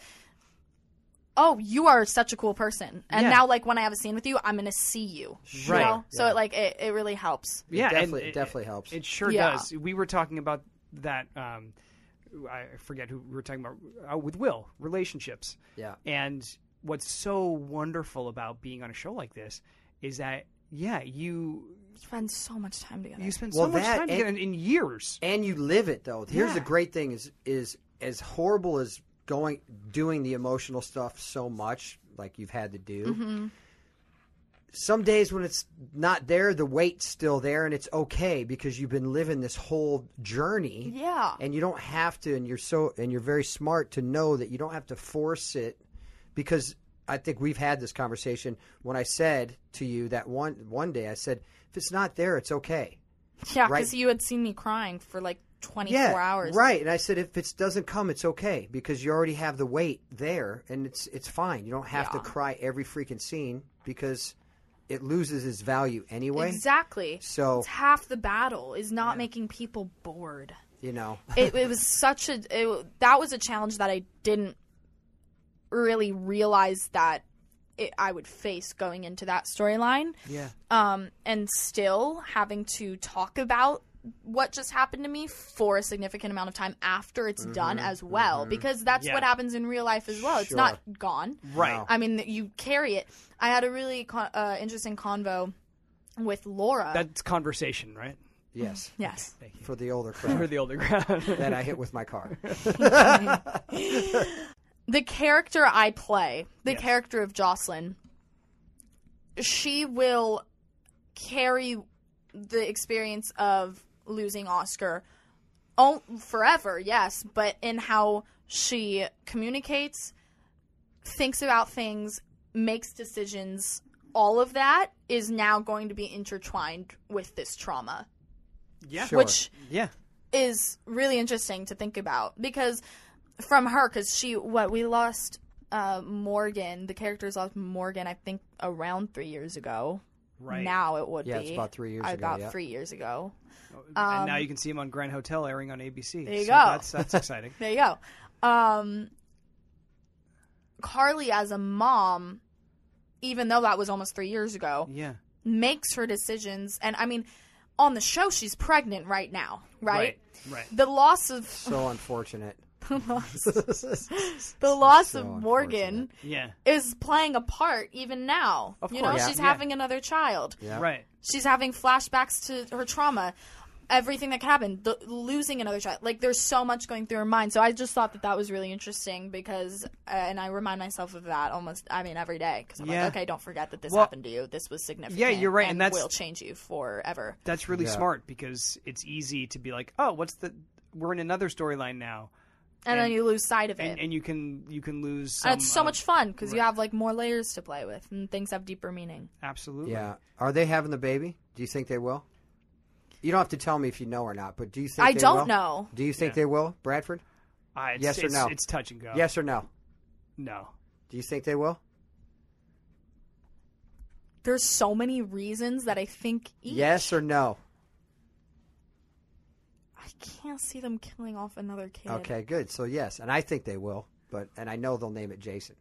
oh, you are such a cool person, and Yeah. now like when I have a scene with you, I'm gonna see you, Right. you know? So Yeah. it like it, it really helps. Yeah, and definitely- it definitely helps. It sure Yeah. does. We were talking about that. Um, I forget who we were talking about uh, with Will relationships. Yeah. And what's so wonderful about being on a show like this is that yeah, you Spend so much time together. you spend Well, so much that time and- together in, in years. And you live it though. Here's Yeah. the great thing: is is as horrible as going doing the emotional stuff so much, like you've had to do. Mm-hmm. Some days when it's not there, the weight's still there, and it's okay because you've been living this whole journey. Yeah. And you don't have to, and you're so, and you're very smart to know that you don't have to force it, because I think we've had this conversation when I said to you that one one day I said, if it's not there, it's okay. Yeah, right. because you had seen me crying for like twenty-four Yeah, hours. right. And I said, if it doesn't come, it's okay because you already have the weight there, and it's it's fine. You don't have Yeah. to cry every freaking scene because it loses its value anyway. Exactly. So- it's half the battle is not making people bored. You know, it, it was such a it, that was a challenge that I didn't really realize that it, I would face going into that storyline. Yeah. Um, and still having to talk about what just happened to me for a significant amount of time after it's done as well, because that's Yeah. what happens in real life as well. It's Sure. not gone. Right. No. I mean, you carry it. I had a really con- uh, interesting convo with Laura. That's conversation, right? yes, yes. Thank you. for the older For crowd the older crowd. that I hit with my car. the character I play, the Yes. character of Jocelyn, she will carry the experience of losing Oscar oh, forever, yes, but in how she communicates, thinks about things, makes decisions, all of that is now going to be intertwined with this trauma. Yeah. Sure. Which Yeah. is really interesting to think about because from her, because she, what, we lost uh, Morgan, the characters lost Morgan, I think, around three years ago. Right. Now it would Yeah, be. it's about three years ago, About yeah. three years ago. and now you can see him on Grand Hotel airing on A B C. There you so go. That's, that's exciting. There you go. Um, Carly, as a mom, even though that was almost three years ago, Yeah. makes her decisions. And, I mean, on the show, she's pregnant right now, right? Right. Right. The loss of So unfortunate. the loss, the loss So of Morgan Yeah. is playing a part even now. Of you course. know, Yeah. she's Yeah. having another child. Yeah. Right. She's having flashbacks to her trauma. Everything that could happen, the, losing another child. Like, there's so much going through her mind. So I just thought that that was really interesting because, uh, and I remind myself of that almost, I mean, every day. Because I'm Yeah. like, okay, don't forget that this Well, happened to you. This was significant. yeah, you're right, And, and that's- will change you forever. That's really Yeah. smart because it's easy to be like, oh, what's the? We're in another storyline now, And, then And- you lose sight of it. and, and you can you can lose. Some and it's so of- much fun because you right. have, like, more layers to play with and things have deeper meaning. Absolutely. Yeah. Are they having the baby? Do you think they will? You don't have to tell me if you know or not, but do you think I they don't will? know. Do you think Yeah. they will, Bradford? Uh, it's, Yes or it's, no? It's touch and go. Yes or no? No. Do you think they will? There's so many reasons that I think each. Yes or no? I can't see them killing off another kid. Okay, good. So yes, and I think they will, but and I know they'll name it Jason.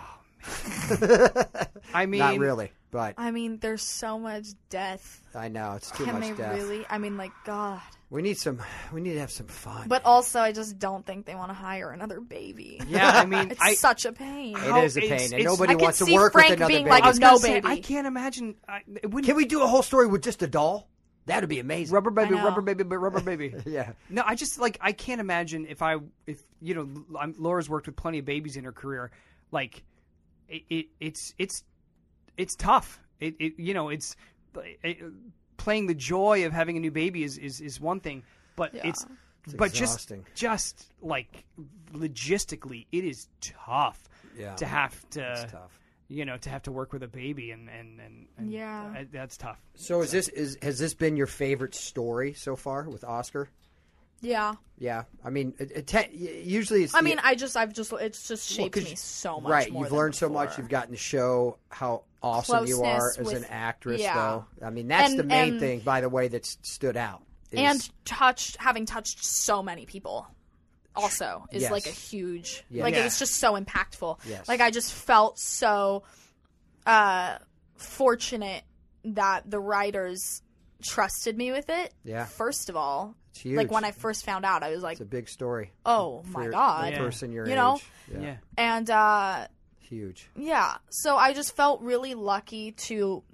I mean, Not really, but I mean, there's so much death. I know it's too Can much they death. really? I mean, like, God. We need some. We need to have some fun. But also, I just don't think they want to hire another baby. Yeah, I mean, It's I, such a pain. it is a it's- pain, and it's- nobody I could wants to see work Frank with another being baby. like, I was no gonna say, baby. I can't imagine. I, it wouldn't, Can we do a whole story with just a doll? That'd be amazing. rubber baby, I know. rubber baby, but rubber baby. Yeah. No, I just like I can't imagine if I if you know I'm, Laura's worked with plenty of babies in her career. Like it, it it's it's it's tough. It, it you know it's it, playing the joy of having a new baby is is, is one thing, but Yeah. it's, It's but exhausting. just just like logistically, it is tough Yeah. to have to It's tough. you know to have to work with a baby and and and, and Yeah. uh, that's tough. So is this is has this been your favorite story so far with Oscar? Yeah. Yeah, I mean, it, it te- usually it's. I the- mean, I just, I've just, it's just Well, shaped 'cause- me so much right. more You've than learned so much. before. You've gotten to show how awesome you are Closeness as an with- actress. yeah. Though I mean, that's And- the main and- thing, by the way, that's stood out. is- And touched, having touched so many people also is Yes. like a huge, Yes. like Yeah. it was just so impactful. Yes. Like I just felt so uh, fortunate that the writers trusted me with it. Yeah. First of all, It's huge. like when I first found out, I was like, it's a big story. oh for my your- God. a Yeah. person your You age. know? Yeah. Yeah. And uh, Huge. yeah, so I just felt really lucky to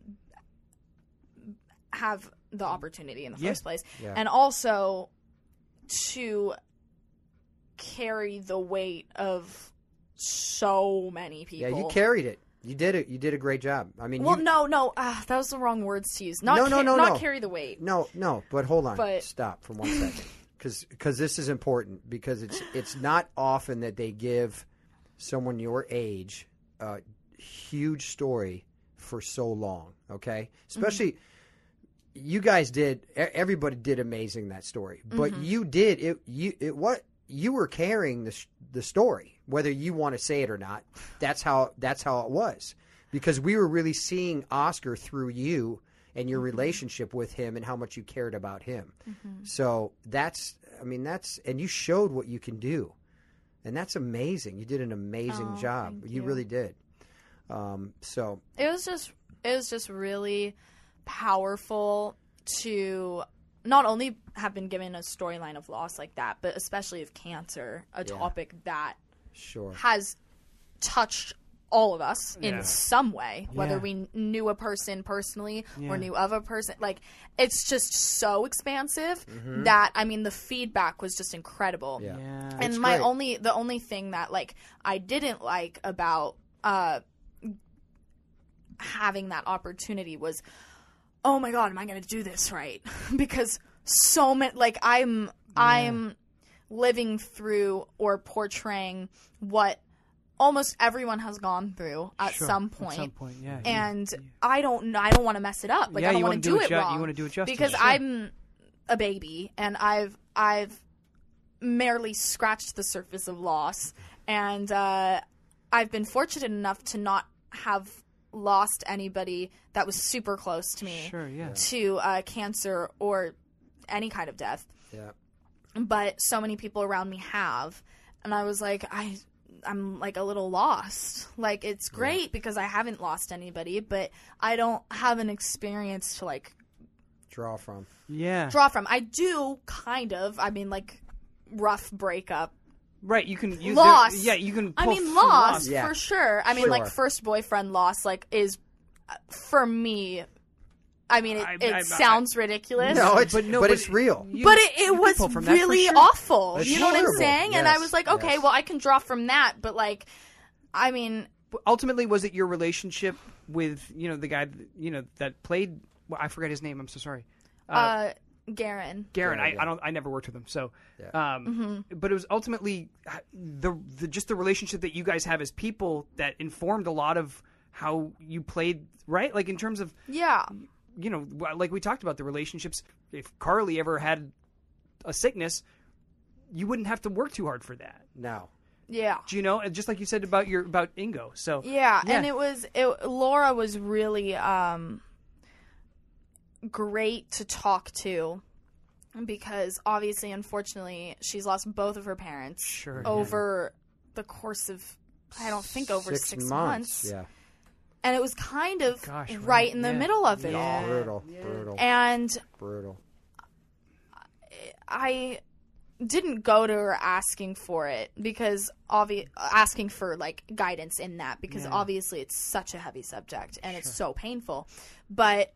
have the opportunity in the Yeah. first place. Yeah. And also to carry the weight of so many people. Yeah, you carried it. You did it. You did a great job. I mean, Well, you, no, no, uh, that was the wrong words to use. Not No, no, ca- no, not no. carry the weight. No, no, but hold on. But- Stop for one second. Because this is important because it's it's not often that they give someone your age a huge story for so long, okay? Especially you guys did e- everybody did amazing that story. But you did it you it what you were carrying the sh- the story whether you want to say it or not. That's how that's how it was. Because we were really seeing Oscar through you and your relationship with him and how much you cared about him. So that's, I mean, that's, and you showed what you can do. And that's amazing. You did an amazing Oh, job. thank You you. really did. Um, so, It was just it was just really powerful to not only have been given a storyline of loss like that, but especially of cancer, a Yeah. topic that sure. has touched all of us Yeah. in some way, whether Yeah. we knew a person personally Yeah. or knew of a person. Like, it's just so expansive Mm-hmm. that, I mean, the feedback was just incredible. Yeah. Yeah. And It's my great. only, the only thing that, like, I didn't like about uh, having that opportunity was, oh my God, am I going to do this right? Because so many, like, I'm, I'm living through or portraying what almost everyone has gone through at Sure. some At point. some point, yeah. And I don't I don't want to mess it up. Like Yeah, I don't you want wanna to do do it it ju- you wrong. wanna do it justice, because sure. I'm a baby and I've I've merely scratched the surface of loss, and uh, I've been fortunate enough to not have lost anybody that was super close to me Sure, yeah. to uh, cancer or any kind of death. Yeah. But so many people around me have, and I was like, I, I'm like a little lost. Like, it's great because I haven't lost anybody, but I don't have an experience to like Draw from. Yeah. draw from. I do kind of. I mean, like rough breakup. Right, you can use Loss. Yeah, you can I pull mean, from loss Yeah. for sure. I mean, Sure. like first boyfriend loss, like is uh, for me. I mean, it, I- it I- I- sounds ridiculous. No, it's But but, no, but it's real. You- But it, you it can was pull from that for really sure. awful. It's You know what I'm horrible. saying? And I Yes, was like, okay, yes. well, I can draw from that. But like, I mean, Ultimately, was it your relationship with, you know, the guy, you know, that played, well, I forget his name, I'm so sorry. uh, Garen. Garen, Yeah, I, yeah. I don't, I never worked with him, so, Yeah. um, Mm-hmm. but it was ultimately uh, the, the just the relationship that you guys have as people that informed a lot of how you played, right? Like in terms of, Yeah. you know, like we talked about the relationships. If Carly ever had a sickness, you wouldn't have to work too hard for that. No. Yeah. Do you know? And just like you said about your about Ingo, so Yeah, Yeah. and it was it, Laura was really um, great to talk to because obviously, unfortunately, she's lost both of her parents Sure, over the course of I don't think over Six, six, months. months. Yeah. And it was kind of Gosh, right, right, in the yeah. middle of it Yeah. all. Brutal. Brutal. And brutal. I didn't go to her asking for it because obvi- asking for like guidance in that because Yeah. obviously it's such a heavy subject and it's so painful. But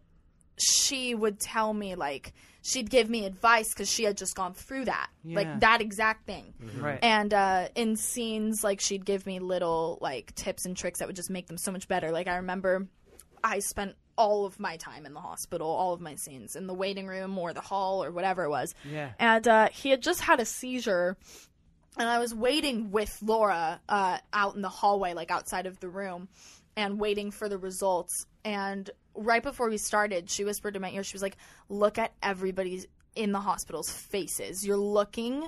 she would tell me like she'd give me advice because she had just gone through that, Yeah. like that exact thing. right. And uh, in scenes, like she'd give me little like tips and tricks that would just make them so much better. Like I remember, I spent all of my time in the hospital, all of my scenes in the waiting room or the hall or whatever it was. Yeah. And uh, he had just had a seizure, and I was waiting with Laura uh, out in the hallway, like outside of the room, and waiting for the results. And right before we started, she whispered in my ear, she was like, look at everybody's in the hospital's faces. You're looking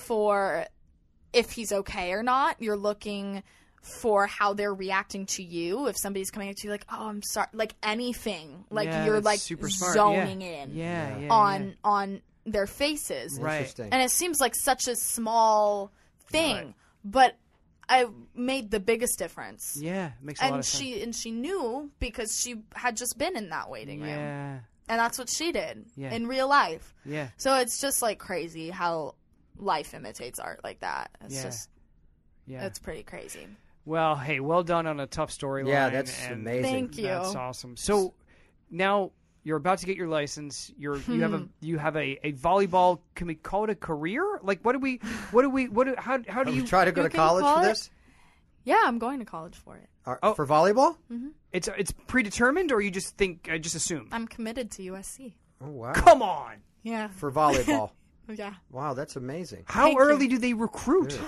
for if he's okay or not. You're looking for how they're reacting to you. If somebody's coming up to you like, oh, I'm sorry, like anything. Like Yeah, you're that's like super smart. zoning Yeah. in Yeah, yeah, on yeah. on their faces. Right. Interesting. And it seems like such a small thing, Right. but I made the biggest difference. Yeah, makes a lot And of sense. she and she knew because she had just been in that waiting room. Yeah, And that's what she did Yeah. in real life. yeah, So it's just like crazy how life imitates art like that. It's Yeah. just yeah. it's pretty crazy. Well, hey, well done on a tough storyline. Yeah, that's and amazing. Thank you. That's awesome. So now you're about to get your license. You're you have a Hmm. you have a, a volleyball. Can we call it a career? Like what do we what do we what do, how how do Have you you try to go you to can college call for it- this? Yeah, I'm going to college for it. Are- Oh. For volleyball? it's it's predetermined or you just think I just assume? I'm committed to U S C. Oh wow. Come on. Yeah. For volleyball. Yeah. Wow, that's amazing. How Thank early you. do they recruit?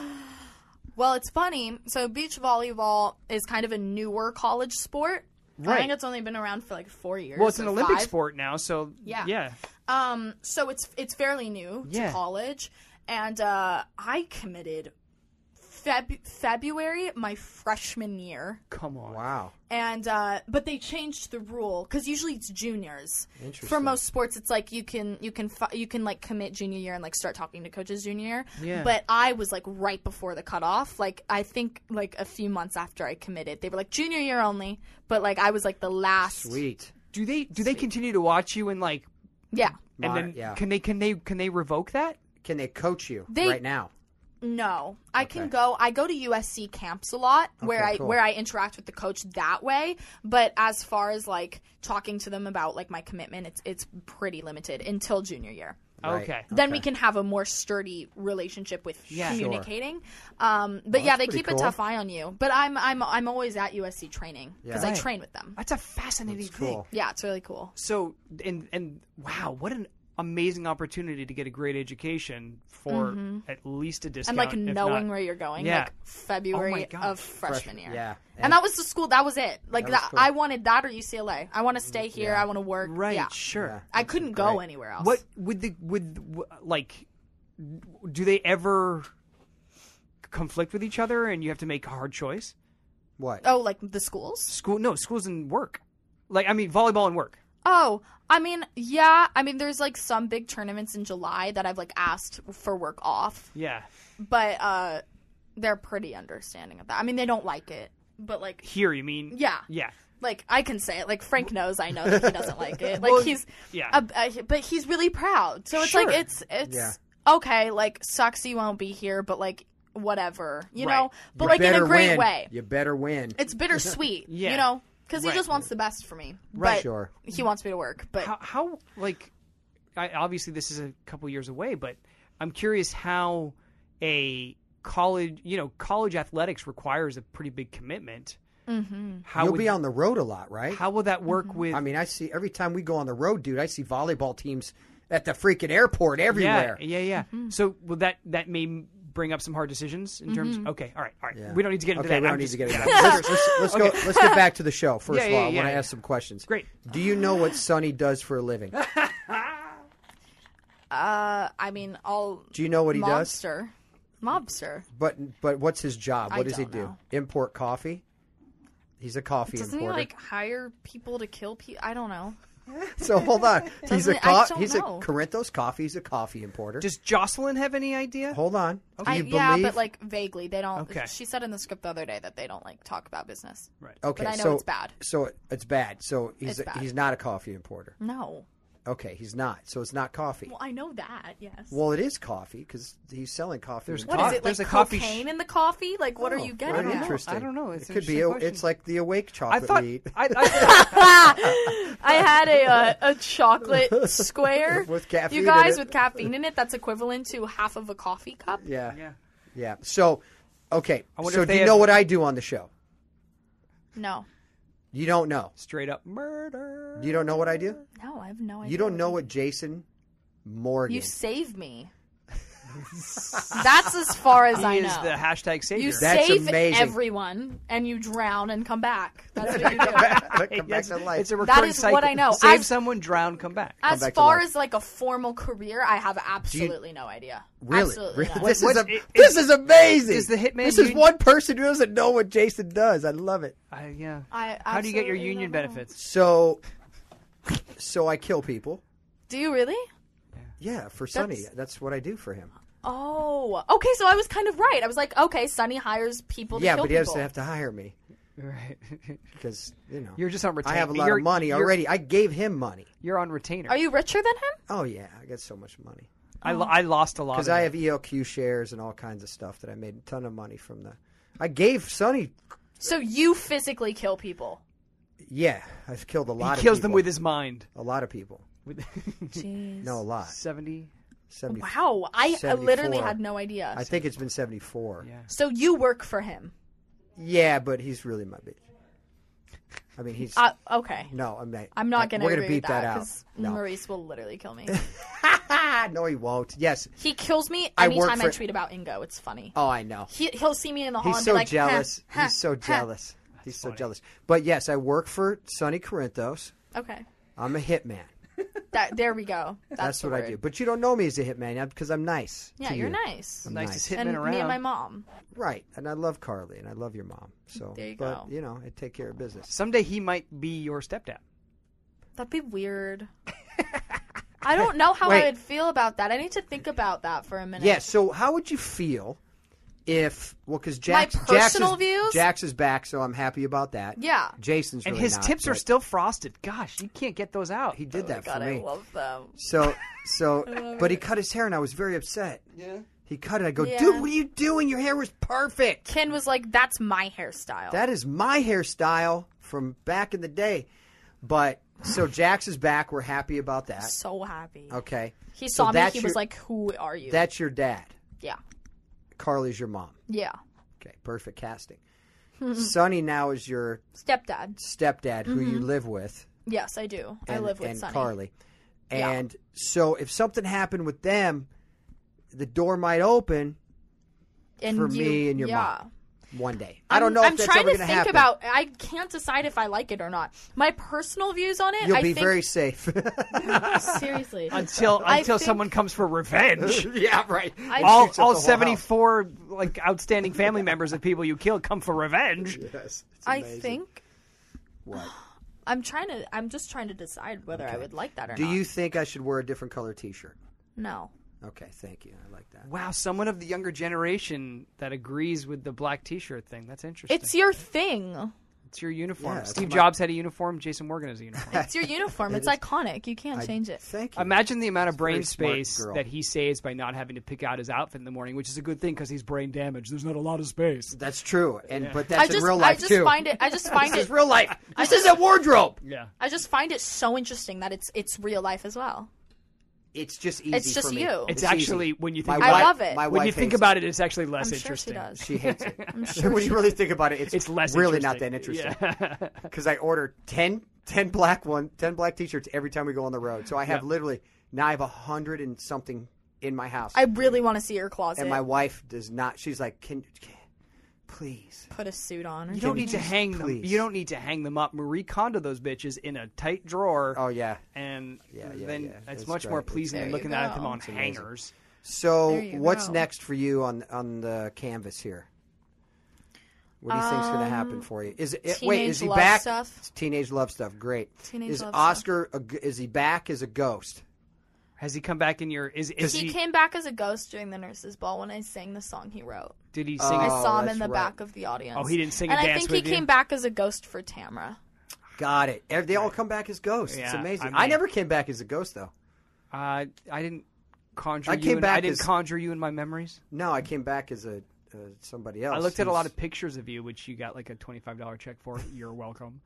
Well, it's funny. So beach volleyball is kind of a newer college sport. I Right. think it's only been around for like four years. Well, it's an or Olympic five. sport now, so Yeah. yeah. Um, so it's it's fairly new Yeah. to college, and uh, I committed Feb- February my freshman year, Come on. Wow. and uh, but they changed the rule because usually it's juniors. For Interesting. most sports, it's like you can you can fi- you can like commit junior year and like start talking to coaches junior year. Yeah. But I was like right before the cutoff. Like I think like a few months after I committed, they were like junior year only. But like I was like the last. Sweet. Do they do they continue to watch you and like Yeah. and Mon- then yeah. can they can they can they revoke that? Can they coach you They- right now? No, I can go. I go to U S C camps a lot, where Okay, I cool. where I interact with the coach that way. But as far as like talking to them about like my commitment, it's it's pretty limited until junior year. Right. Okay. Then we Okay. can have a more sturdy relationship with Yeah. communicating. Um, but yeah, that's they pretty keep cool. a tough eye on you. But I'm I'm I'm always at U S C training because Yeah. I Right. train with them. That's a fascinating That's thing. cool. Yeah, it's really cool. So, and and wow, what an amazing opportunity to get a great education for at least a discount. And like if knowing not- where you're going, Yeah. like February Oh my gosh. of freshman year. yeah. And, And- that was the school. That was it. Like That that, was cool. I wanted that or U C L A. I want to stay here. Yeah. I want to work. Right, Yeah. sure. Yeah. I couldn't go great. anywhere else. What would the would w- like? Do they ever conflict with each other, and you have to make a hard choice? What? Oh, like the schools? School, no, schools and work. Like, I mean, volleyball and work. Oh, I mean, yeah. I mean, there's like some big tournaments in July that I've like asked for work off, Yeah. but uh, they're pretty understanding of that. I mean, they don't like it, but like, Here, you mean? yeah, Yeah. like I can say it. Like Frank knows I know that he doesn't like it. Like Well, he's, yeah. uh, uh, but he's really proud. So it's Sure. like it's it's Yeah. okay. Like sucks you won't be here, but like whatever, you Right. know. But You like in a better great win. way. You better win. It's bittersweet, Yeah. you know, because he Right. just wants the best for me. Right. But Sure. he wants me to work, but How, how like, I, obviously this is a couple years away, but I'm curious how a college, you know, college athletics requires a pretty big commitment. Mm-hmm. How You'll would, be on the road a lot, right? How will that work Mm-hmm. with? I mean, I see every time we go on the road, dude. I see volleyball teams at the freaking airport everywhere. Yeah, yeah, yeah. Mm-hmm. So will that that may bring up some hard decisions in terms. Okay, all right, all right. Yeah. We don't need to get into Okay, that. we I'm don't need just- to get into that. Let's, let's, let's go. Let's get back to the show. First Yeah, of yeah, all, I yeah, want to yeah. ask some questions. Great. Do you know what Sonny does for a living? uh, I mean, I'll Do you know what he does? mobster, mobster. But but what's his job? I What does he don't do? know. Import coffee. He's a coffee Doesn't importer. he like hire people to kill people? I don't know. So hold on. He's Doesn't a he? I co- don't he's know. a Corinthos coffee. He's a coffee importer. Does Jocelyn have any idea? hold on. Do I, you yeah, believe? but like vaguely, they don't. Okay. She said in the script the other day that they don't like talk about business. Right. okay, but I know so it's bad. So it's bad. So he's It's a, bad. he's not a coffee importer. No. Okay, he's not. So it's not coffee. Well, I know that. Yes. Well, it is coffee because he's selling coffee. There's and what co- is it? there's Like a coffee sh- cocaine in the coffee? Like what are Oh, you very getting? know. at? interesting. I don't know. It's It an could be. interesting A, question. it's like the awake I chocolate thought. we eat. I, I, I had a uh, a chocolate square With caffeine You in guys it. with caffeine in it. That's equivalent to half of a coffee cup. yeah, yeah. yeah. So, okay. I wonder So if do they you know have- what I do on the show? No. You don't know. Straight up murder. You don't know what I do. No, I have no idea. You don't know what Jason Morgan. You saved me. That's as far as He I is know. the hashtag savior. You That's save amazing. everyone and you drown and come back. That's what you do. Come back Yes, to life. It's a recurring is cycle. what I know. Save As- someone, drown, come back. As back to far life. as like a formal career, I have absolutely no idea. Really? Absolutely Really? no. This What- is a, it- this is amazing. is the Hitman This is union- one person who doesn't know what Jason does. I love it. I, yeah. I How do you get your absolutely union don't know. benefits? So, so I kill people. Do you really? Yeah, for Sonny. That's- That's what I do for him. Oh, okay. So I was kind of right. I was like, okay, Sonny hires people to Yeah, kill but he people. doesn't have to hire me Right. because you know You're just on retainer. I have a lot You're- of money you're- already. I gave him money. You're on retainer. Are you richer than him? Oh yeah, I got so much money I, lo- I lost a lot. because of I it. have E L Q shares and all kinds of stuff that I made a ton of money from the. I gave Sonny. So you physically kill people. Yeah, I've killed a lot. He of kills people. them with his mind. a lot of people. With Jeez. No, a lot. seventy. Seventy. Wow. I uh, literally seventy-four. had no idea. I think it's been seventy-four. Yeah. So you work for him. Yeah, but he's really my bitch. I mean, he's Uh, okay. no. I'm not. I'm not going to We're agree gonna beat with that out. because No. Maurice will literally kill me. no, he won't. Yes. He kills me I work anytime I, for- tweet about Ingo. It's funny. Oh, I know. He, he'll see me in the hall He's and so be like, jealous. "Huh, He's so huh, huh." jealous. He's so jealous. But yes, I work for Sonny Corinthos. Okay. I'm a hitman. That, there we go. That's, That's, the what I word. do. But you don't know me as a hitman because I'm nice. Yeah, to you're you. nice. I'm Nicest nice. hitman And around. me and my mom. Right. And I love Carly and I love your mom. So There you but, go. you know, I take care of business. Someday he might be your stepdad. That'd be weird. I don't know how Wait. I would feel about that. I need to think about that for a minute. Yeah, so how would you feel if well cuz Jax Jax personal is, views? Jax is back, so I'm happy about that. Yeah. Jason's And really his not, tips are but still frosted. Gosh, you can't get those out. he did Oh that my God, for me. I love them. So, so, but he cut his hair, and I was very upset. Yeah. He cut it. I go, Yeah. dude, what are you doing? Your hair was perfect. Ken was like, "That's my hairstyle." That is my hairstyle from back in the day. But so Jax is back. We're happy about that. So happy. Okay. He So saw me. that's He your- was like, "Who are you?" That's your dad. yeah. Carly's your mom. Yeah. Okay, perfect casting. Sonny now is your Stepdad. stepdad, who you live with. Yes, I do. I And, live with and Sonny. Carly. Yeah. And so if something happened with them, the door might open And for you, me and your yeah. mom one day. I don't know I'm if that's trying ever to going to think happen. about. I can't decide if I like it or not. My personal views on it. You'll I be think, very safe. seriously. Until I until think- someone comes for revenge. yeah, right. I- all Shoots up all the whole seventy-four like outstanding family members of people you killed come for revenge. house. Yes, it's I amazing. think What? I'm trying to. I'm just trying to decide whether I would like that or Do not. you think I should wear a different color T-shirt? No. Okay, thank you. I like that. Wow, someone of the younger generation that agrees with the black T-shirt thing. That's interesting. It's your thing. It's your uniform. Yeah, it's Steve my- Jobs had a uniform. Jason Morgan has a uniform. It's your uniform. It It's is. iconic. You can't I- change it. Thank you. Imagine the amount of very brain smart space girl. that he saves by not having to pick out his outfit in the morning, which is a good thing because he's brain damaged. There's not a lot of space. That's true, and but I that's just, in real I life just too. find it. I just find this it. is real life. This is a wardrobe. Yeah. I just find it so interesting that it's it's real life as well. It's just easy. It's just for me. you. It's, easy. actually when you My think I about love it. it. My When wife you think hates about it, it's actually less I'm sure she interesting. does. She hates it. I'm sure when she you really think about it, it's, It's less really not interesting. that interesting. Yeah. Because I order ten, ten black one, ten black T-shirts every time we go on the road. So I have Yeah. literally now I have a hundred and something in my house. I really want to see your closet. and my wife does not. She's like, "Can, can please?" Put a suit on. Or You don't you need to just hang them. please? You don't need to hang them up. Marie Kondo those bitches in a tight drawer, Oh yeah. and Yeah, yeah, then yeah. it's That's much right. more It's- pleasing than There looking you at them go. on It's amazing. hangers. So There you what's go. next for you on on the canvas here? What do you think's going to happen for you? Is it, wait? teenage Is he love back? stuff. It's teenage love stuff. Great. Teenage is love Oscar? A, g- is he back as a ghost? Has he come back in your? Is is He he? came back as a ghost during the nurse's ball when I sang the song he wrote. Did he sing? Oh, it? I saw him that's in the right. back of the audience. Oh, he didn't sing a And I dance think with he you? came back as a ghost for Tamra. Got it. Ev- They all come back as ghosts. it's Yeah, amazing. I I, mean- never came back as a ghost though. Uh, I didn't conjure I you. came in, back I didn't as- conjure you in my memories. No, I came back as a uh, somebody else. I looked at a lot who's- of pictures of you, which you got like a twenty-five dollar check for. You're welcome.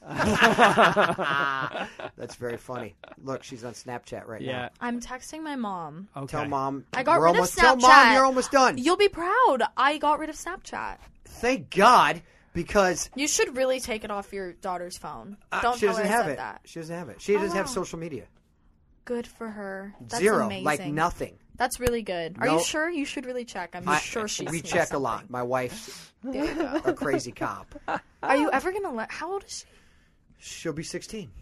That's very funny. Look, she's on Snapchat right Yeah. I'm texting my mom. now. Okay. Tell mom. I got we're rid almost, of Snapchat. Tell mom you're almost done. You'll be proud. I got rid of Snapchat. Thank God, because You should really take it off your daughter's phone. uh, Don't she tell doesn't her I have said it. that. She doesn't have it. She doesn't have wow. social media. Good for her. That's Zero, amazing. like nothing. That's really good. Are No. you sure? You should really check. I'm I- sure she's we seen check a something. lot. My wife's There you go. a crazy cop. Are you ever gonna let? How old is she? She'll be sixteen.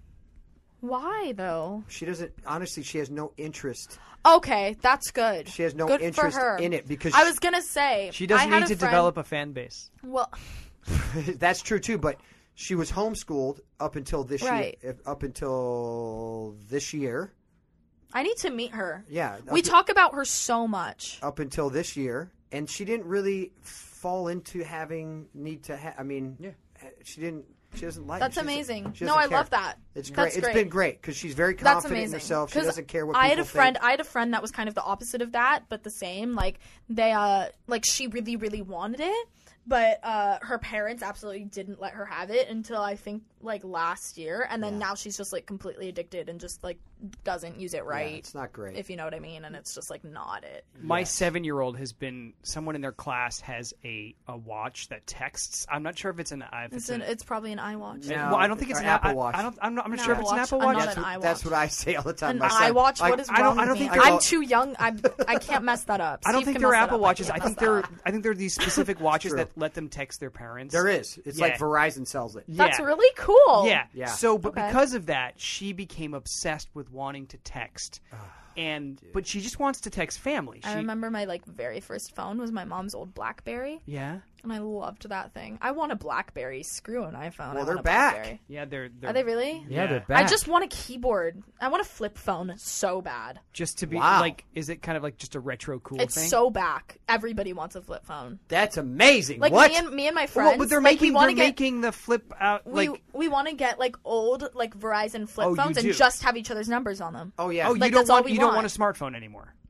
Why though? She doesn't. Honestly, she has no interest. Okay, that's good. She has no good interest for her. in it because I she- was gonna say She doesn't I had need a to friend- develop a fan base. Well, That's true too. But she was homeschooled up until this Right. year. Up until this year. I need to meet her. Yeah. We up, talk about her so much. up until this year, and she didn't really fall into having need to. Ha- I mean, Yeah. she didn't. She doesn't like. That's she doesn't- amazing. she No, doesn't I care. love that. It's great. That's It's great. been great because she's very That's confident in amazing. herself. She 'Cause doesn't care what I people had a friend. think. I had a friend that was kind of the opposite of that, but the same. Like they, uh, like she really, really wanted it, but uh, her parents absolutely didn't let her have it until I think like last year, and then Yeah. now she's just like completely addicted and just like doesn't use it Yeah, right. it's not great. If you know what I mean, and it's just like not it. My Yes. seven-year-old has been. Someone in their class has a, a watch that texts. I'm not sure if it's an. If It's it's an, an it's probably an iWatch. No. well, I don't think it's Or an Apple I- Watch. I, don't. I'm not, I'm not An sure if Apple it's an Watch. Apple I'm Watch. not that's, an what, iWatch. that's what I say all the time. An My son- iWatch? I- What is I don't- wrong I don't with me? think they're- I'm I go- too young. I'm, I can't mess that up. I don't Steve think can they're mess that Apple up. Watches. can't I think mess that they're. up. I think they're these specific watches True. that let them text their parents. There is. It's Yeah. like Verizon sells it. That's Yeah. really cool. Yeah. Yeah. So, but Okay. because of that, she became obsessed with wanting to text, and but she just wants to text family. She, I remember my like very first phone was my mom's old BlackBerry, Yeah. and I loved that thing. I want a BlackBerry. Screw an iPhone. I Well, want they're a back. BlackBerry. Yeah. They're. they're Are they really? Yeah, they're I just want a keyboard. I want a flip phone so bad. just to be Wow. like. Is it kind of like just a retro cool It's thing? so back. Everybody wants a flip phone. That's amazing. Like what? me and me and my Well, friends. but they're like, we making. wanna They're get, making the flip out. We Like. we want to get like old like Verizon flip Oh, you phones and do? just have each other's numbers on them. oh yeah. Oh, you like, don't that's all want. we You don't want want. a smartphone anymore.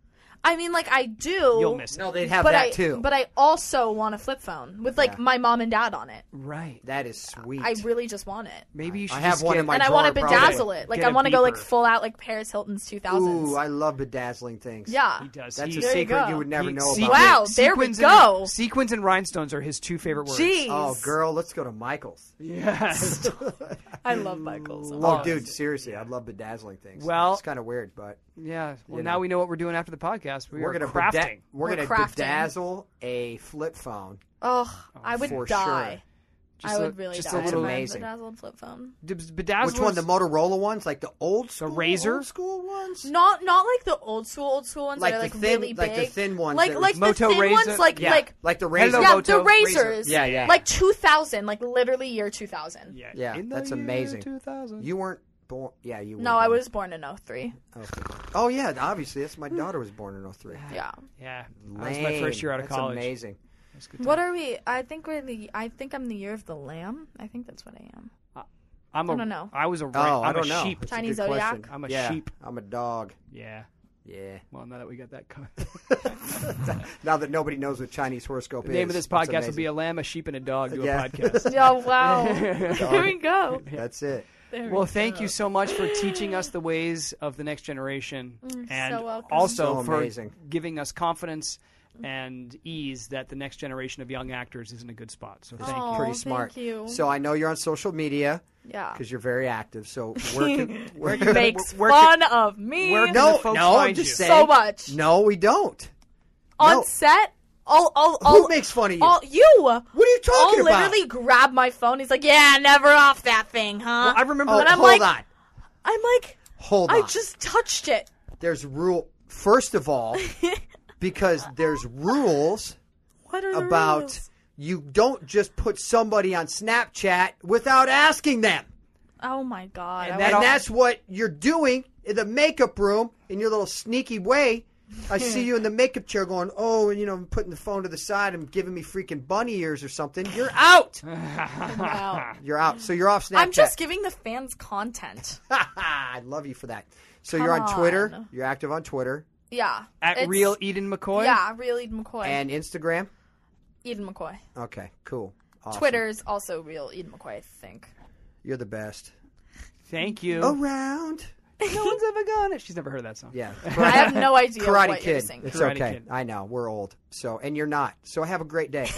I mean, like, I do. You'll miss it. No, they'd have but that I, too. But I also want a flip phone with, like, Yeah. my mom and dad on it. Right. That is sweet. I really just want it. Maybe you should I have just one get, in my and I want to drawer, probably. bedazzle it. Like, Get I a want to go, like, beeper. full out, like, Paris Hilton's two thousands. Ooh, I love bedazzling things. Yeah. He does. That's He- a There you secret go. you would never he- know secret- about. Wow, there we sequins go. And, sequins and rhinestones are his two favorite words. Jeez. Oh, girl, let's go to Michael's. Yes. I love Michael's. so Oh, much. dude, seriously, I love bedazzling things. Well- it's kind of weird, but yeah. Well, You now know. we know what we're doing after the podcast. We we're are gonna crafting. beda- we're, We're gonna crafting. bedazzle a flip phone. Oh, I would for die. sure. Just I a- would really just die. a little for my amazing. bedazzled flip phone. D- Bedazzlers, Which one? The Motorola ones, like the old school, Razr? old school ones. Not not like the old school old school ones Like that are the like thin- really like big. the thin ones Like that like was- the Moto thin Razr- ones like Yeah, like like the Hello, razor. yeah, Moto the razors. Yeah, yeah. Like two thousand, like literally year two thousand. Yeah, Yeah, in the that's year amazing. two thousand. You weren't born. Yeah, you. Were No, I born. was born in oh three. Oh. oh yeah, obviously. That's my daughter was born in oh three. Yeah. Yeah, that was my first year out of That's college. amazing. That's good What time. are we? I think we're the. I think I'm the year of the lamb. I think that's what I am. I'm a, I don't know. I was a. Oh, I'm I don't a know. sheep. That's a Chinese good zodiac? question. I'm a Yeah, sheep. I'm a dog. Yeah. Yeah. Well, now that we got that coming, Now that nobody knows what Chinese horoscope the is, name of this that's podcast will be amazing. a lamb, a sheep, and a dog. Do Yeah. a podcast. Oh wow! Here we go. That's it. There Well, we thank go. you so much for teaching us the ways of the next generation, and so welcome. also So for amazing. giving us confidence and ease that the next generation of young actors is in a good spot. So thank Oh, you. Pretty thank smart. you. So I know you're on social media Yeah. because you're very active. So where can, where can- Makes where can- fun of me where can no, the folks no, find I'm just you? saying. so much No, we don't. on no. set. I'll, I'll, Who I'll, makes fun of you? I'll, you. What are you talking I'll about? literally grab my phone. He's like, "Yeah, never off that thing, huh?" Well, I remember. Oh, And I'm hold like- on. I'm like, Hold I on. just touched it. There's rule. First of all, because there's rules What are the about rules? you don't just put somebody on Snapchat without asking them. Oh my god! And I that And all- that's what you're doing in the makeup room in your little sneaky way. I see you in the makeup chair going, oh, and you know, putting the phone to the side and giving me freaking bunny ears or something. You're out. Wow. You're out. So you're off Snapchat. I'm just giving the fans content. I love you for that. So Come you're on Twitter. on. You're active on Twitter Yeah. At It's- Real Eden McCoy. Yeah, real Eden McCoy. and Instagram. Eden McCoy. Okay, cool. Awesome. Twitter's also real Eden McCoy, I think. You're the best. Thank you. Around. No one's ever gone it. She's never heard that song. Yeah. I have no idea Karate what you're Kid. saying. It's Karate okay. Kid. I know. We're old. So, and you're not. So have a great day.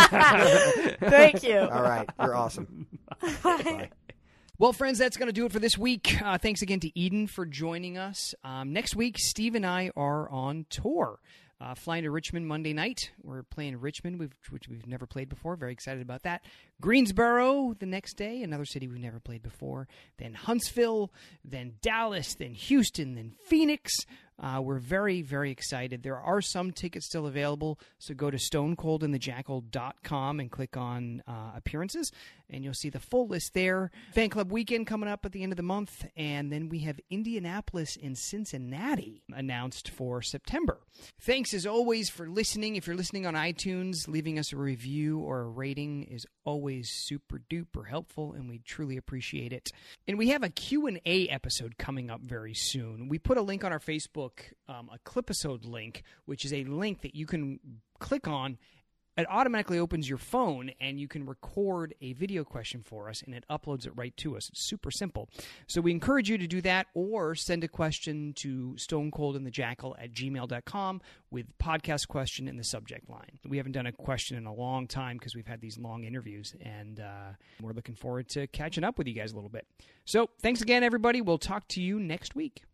Thank you. All right. You're awesome. Bye. Well, friends, that's going to do it for this week. Uh, thanks again to Eden for joining us. Um, next week, Steve and I are on tour. Uh, flying to Richmond Monday night. We're playing Richmond, which, which we've never played before. Very excited about that. Greensboro the next day, another city we've never played before. Then Huntsville, then Dallas, then Houston, then Phoenix. Uh, we're very, very excited. There are some tickets still available, so go to stone cold and the jackal dot com and click on uh, appearances, and you'll see the full list there. Fan Club Weekend coming up at the end of the month, and then we have Indianapolis and Cincinnati announced for September. Thanks, as always, for listening. If you're listening on iTunes, leaving us a review or a rating is always super duper helpful, and we truly appreciate it. And we have a Q and A episode coming up very soon. We put a link on our Facebook, um, a Clipisode link, which is a link that you can click on. It automatically opens your phone, and you can record a video question for us, and it uploads it right to us. It's super simple. So we encourage you to do that, or send a question to stonecoldandthejackal at gmail dot com with podcast question in the subject line. We haven't done a question in a long time because we've had these long interviews, and uh, we're looking forward to catching up with you guys a little bit. So thanks again, everybody. We'll talk to you next week.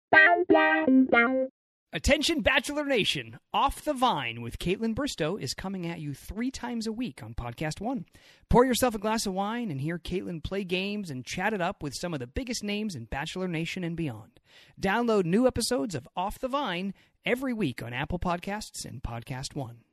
Attention Bachelor Nation, Off the Vine with Caitlin Bristow is coming at you three times a week on Podcast One. Pour yourself a glass of wine and hear Caitlin play games and chat it up with some of the biggest names in Bachelor Nation and beyond. Download new episodes of Off the Vine every week on Apple Podcasts and Podcast One.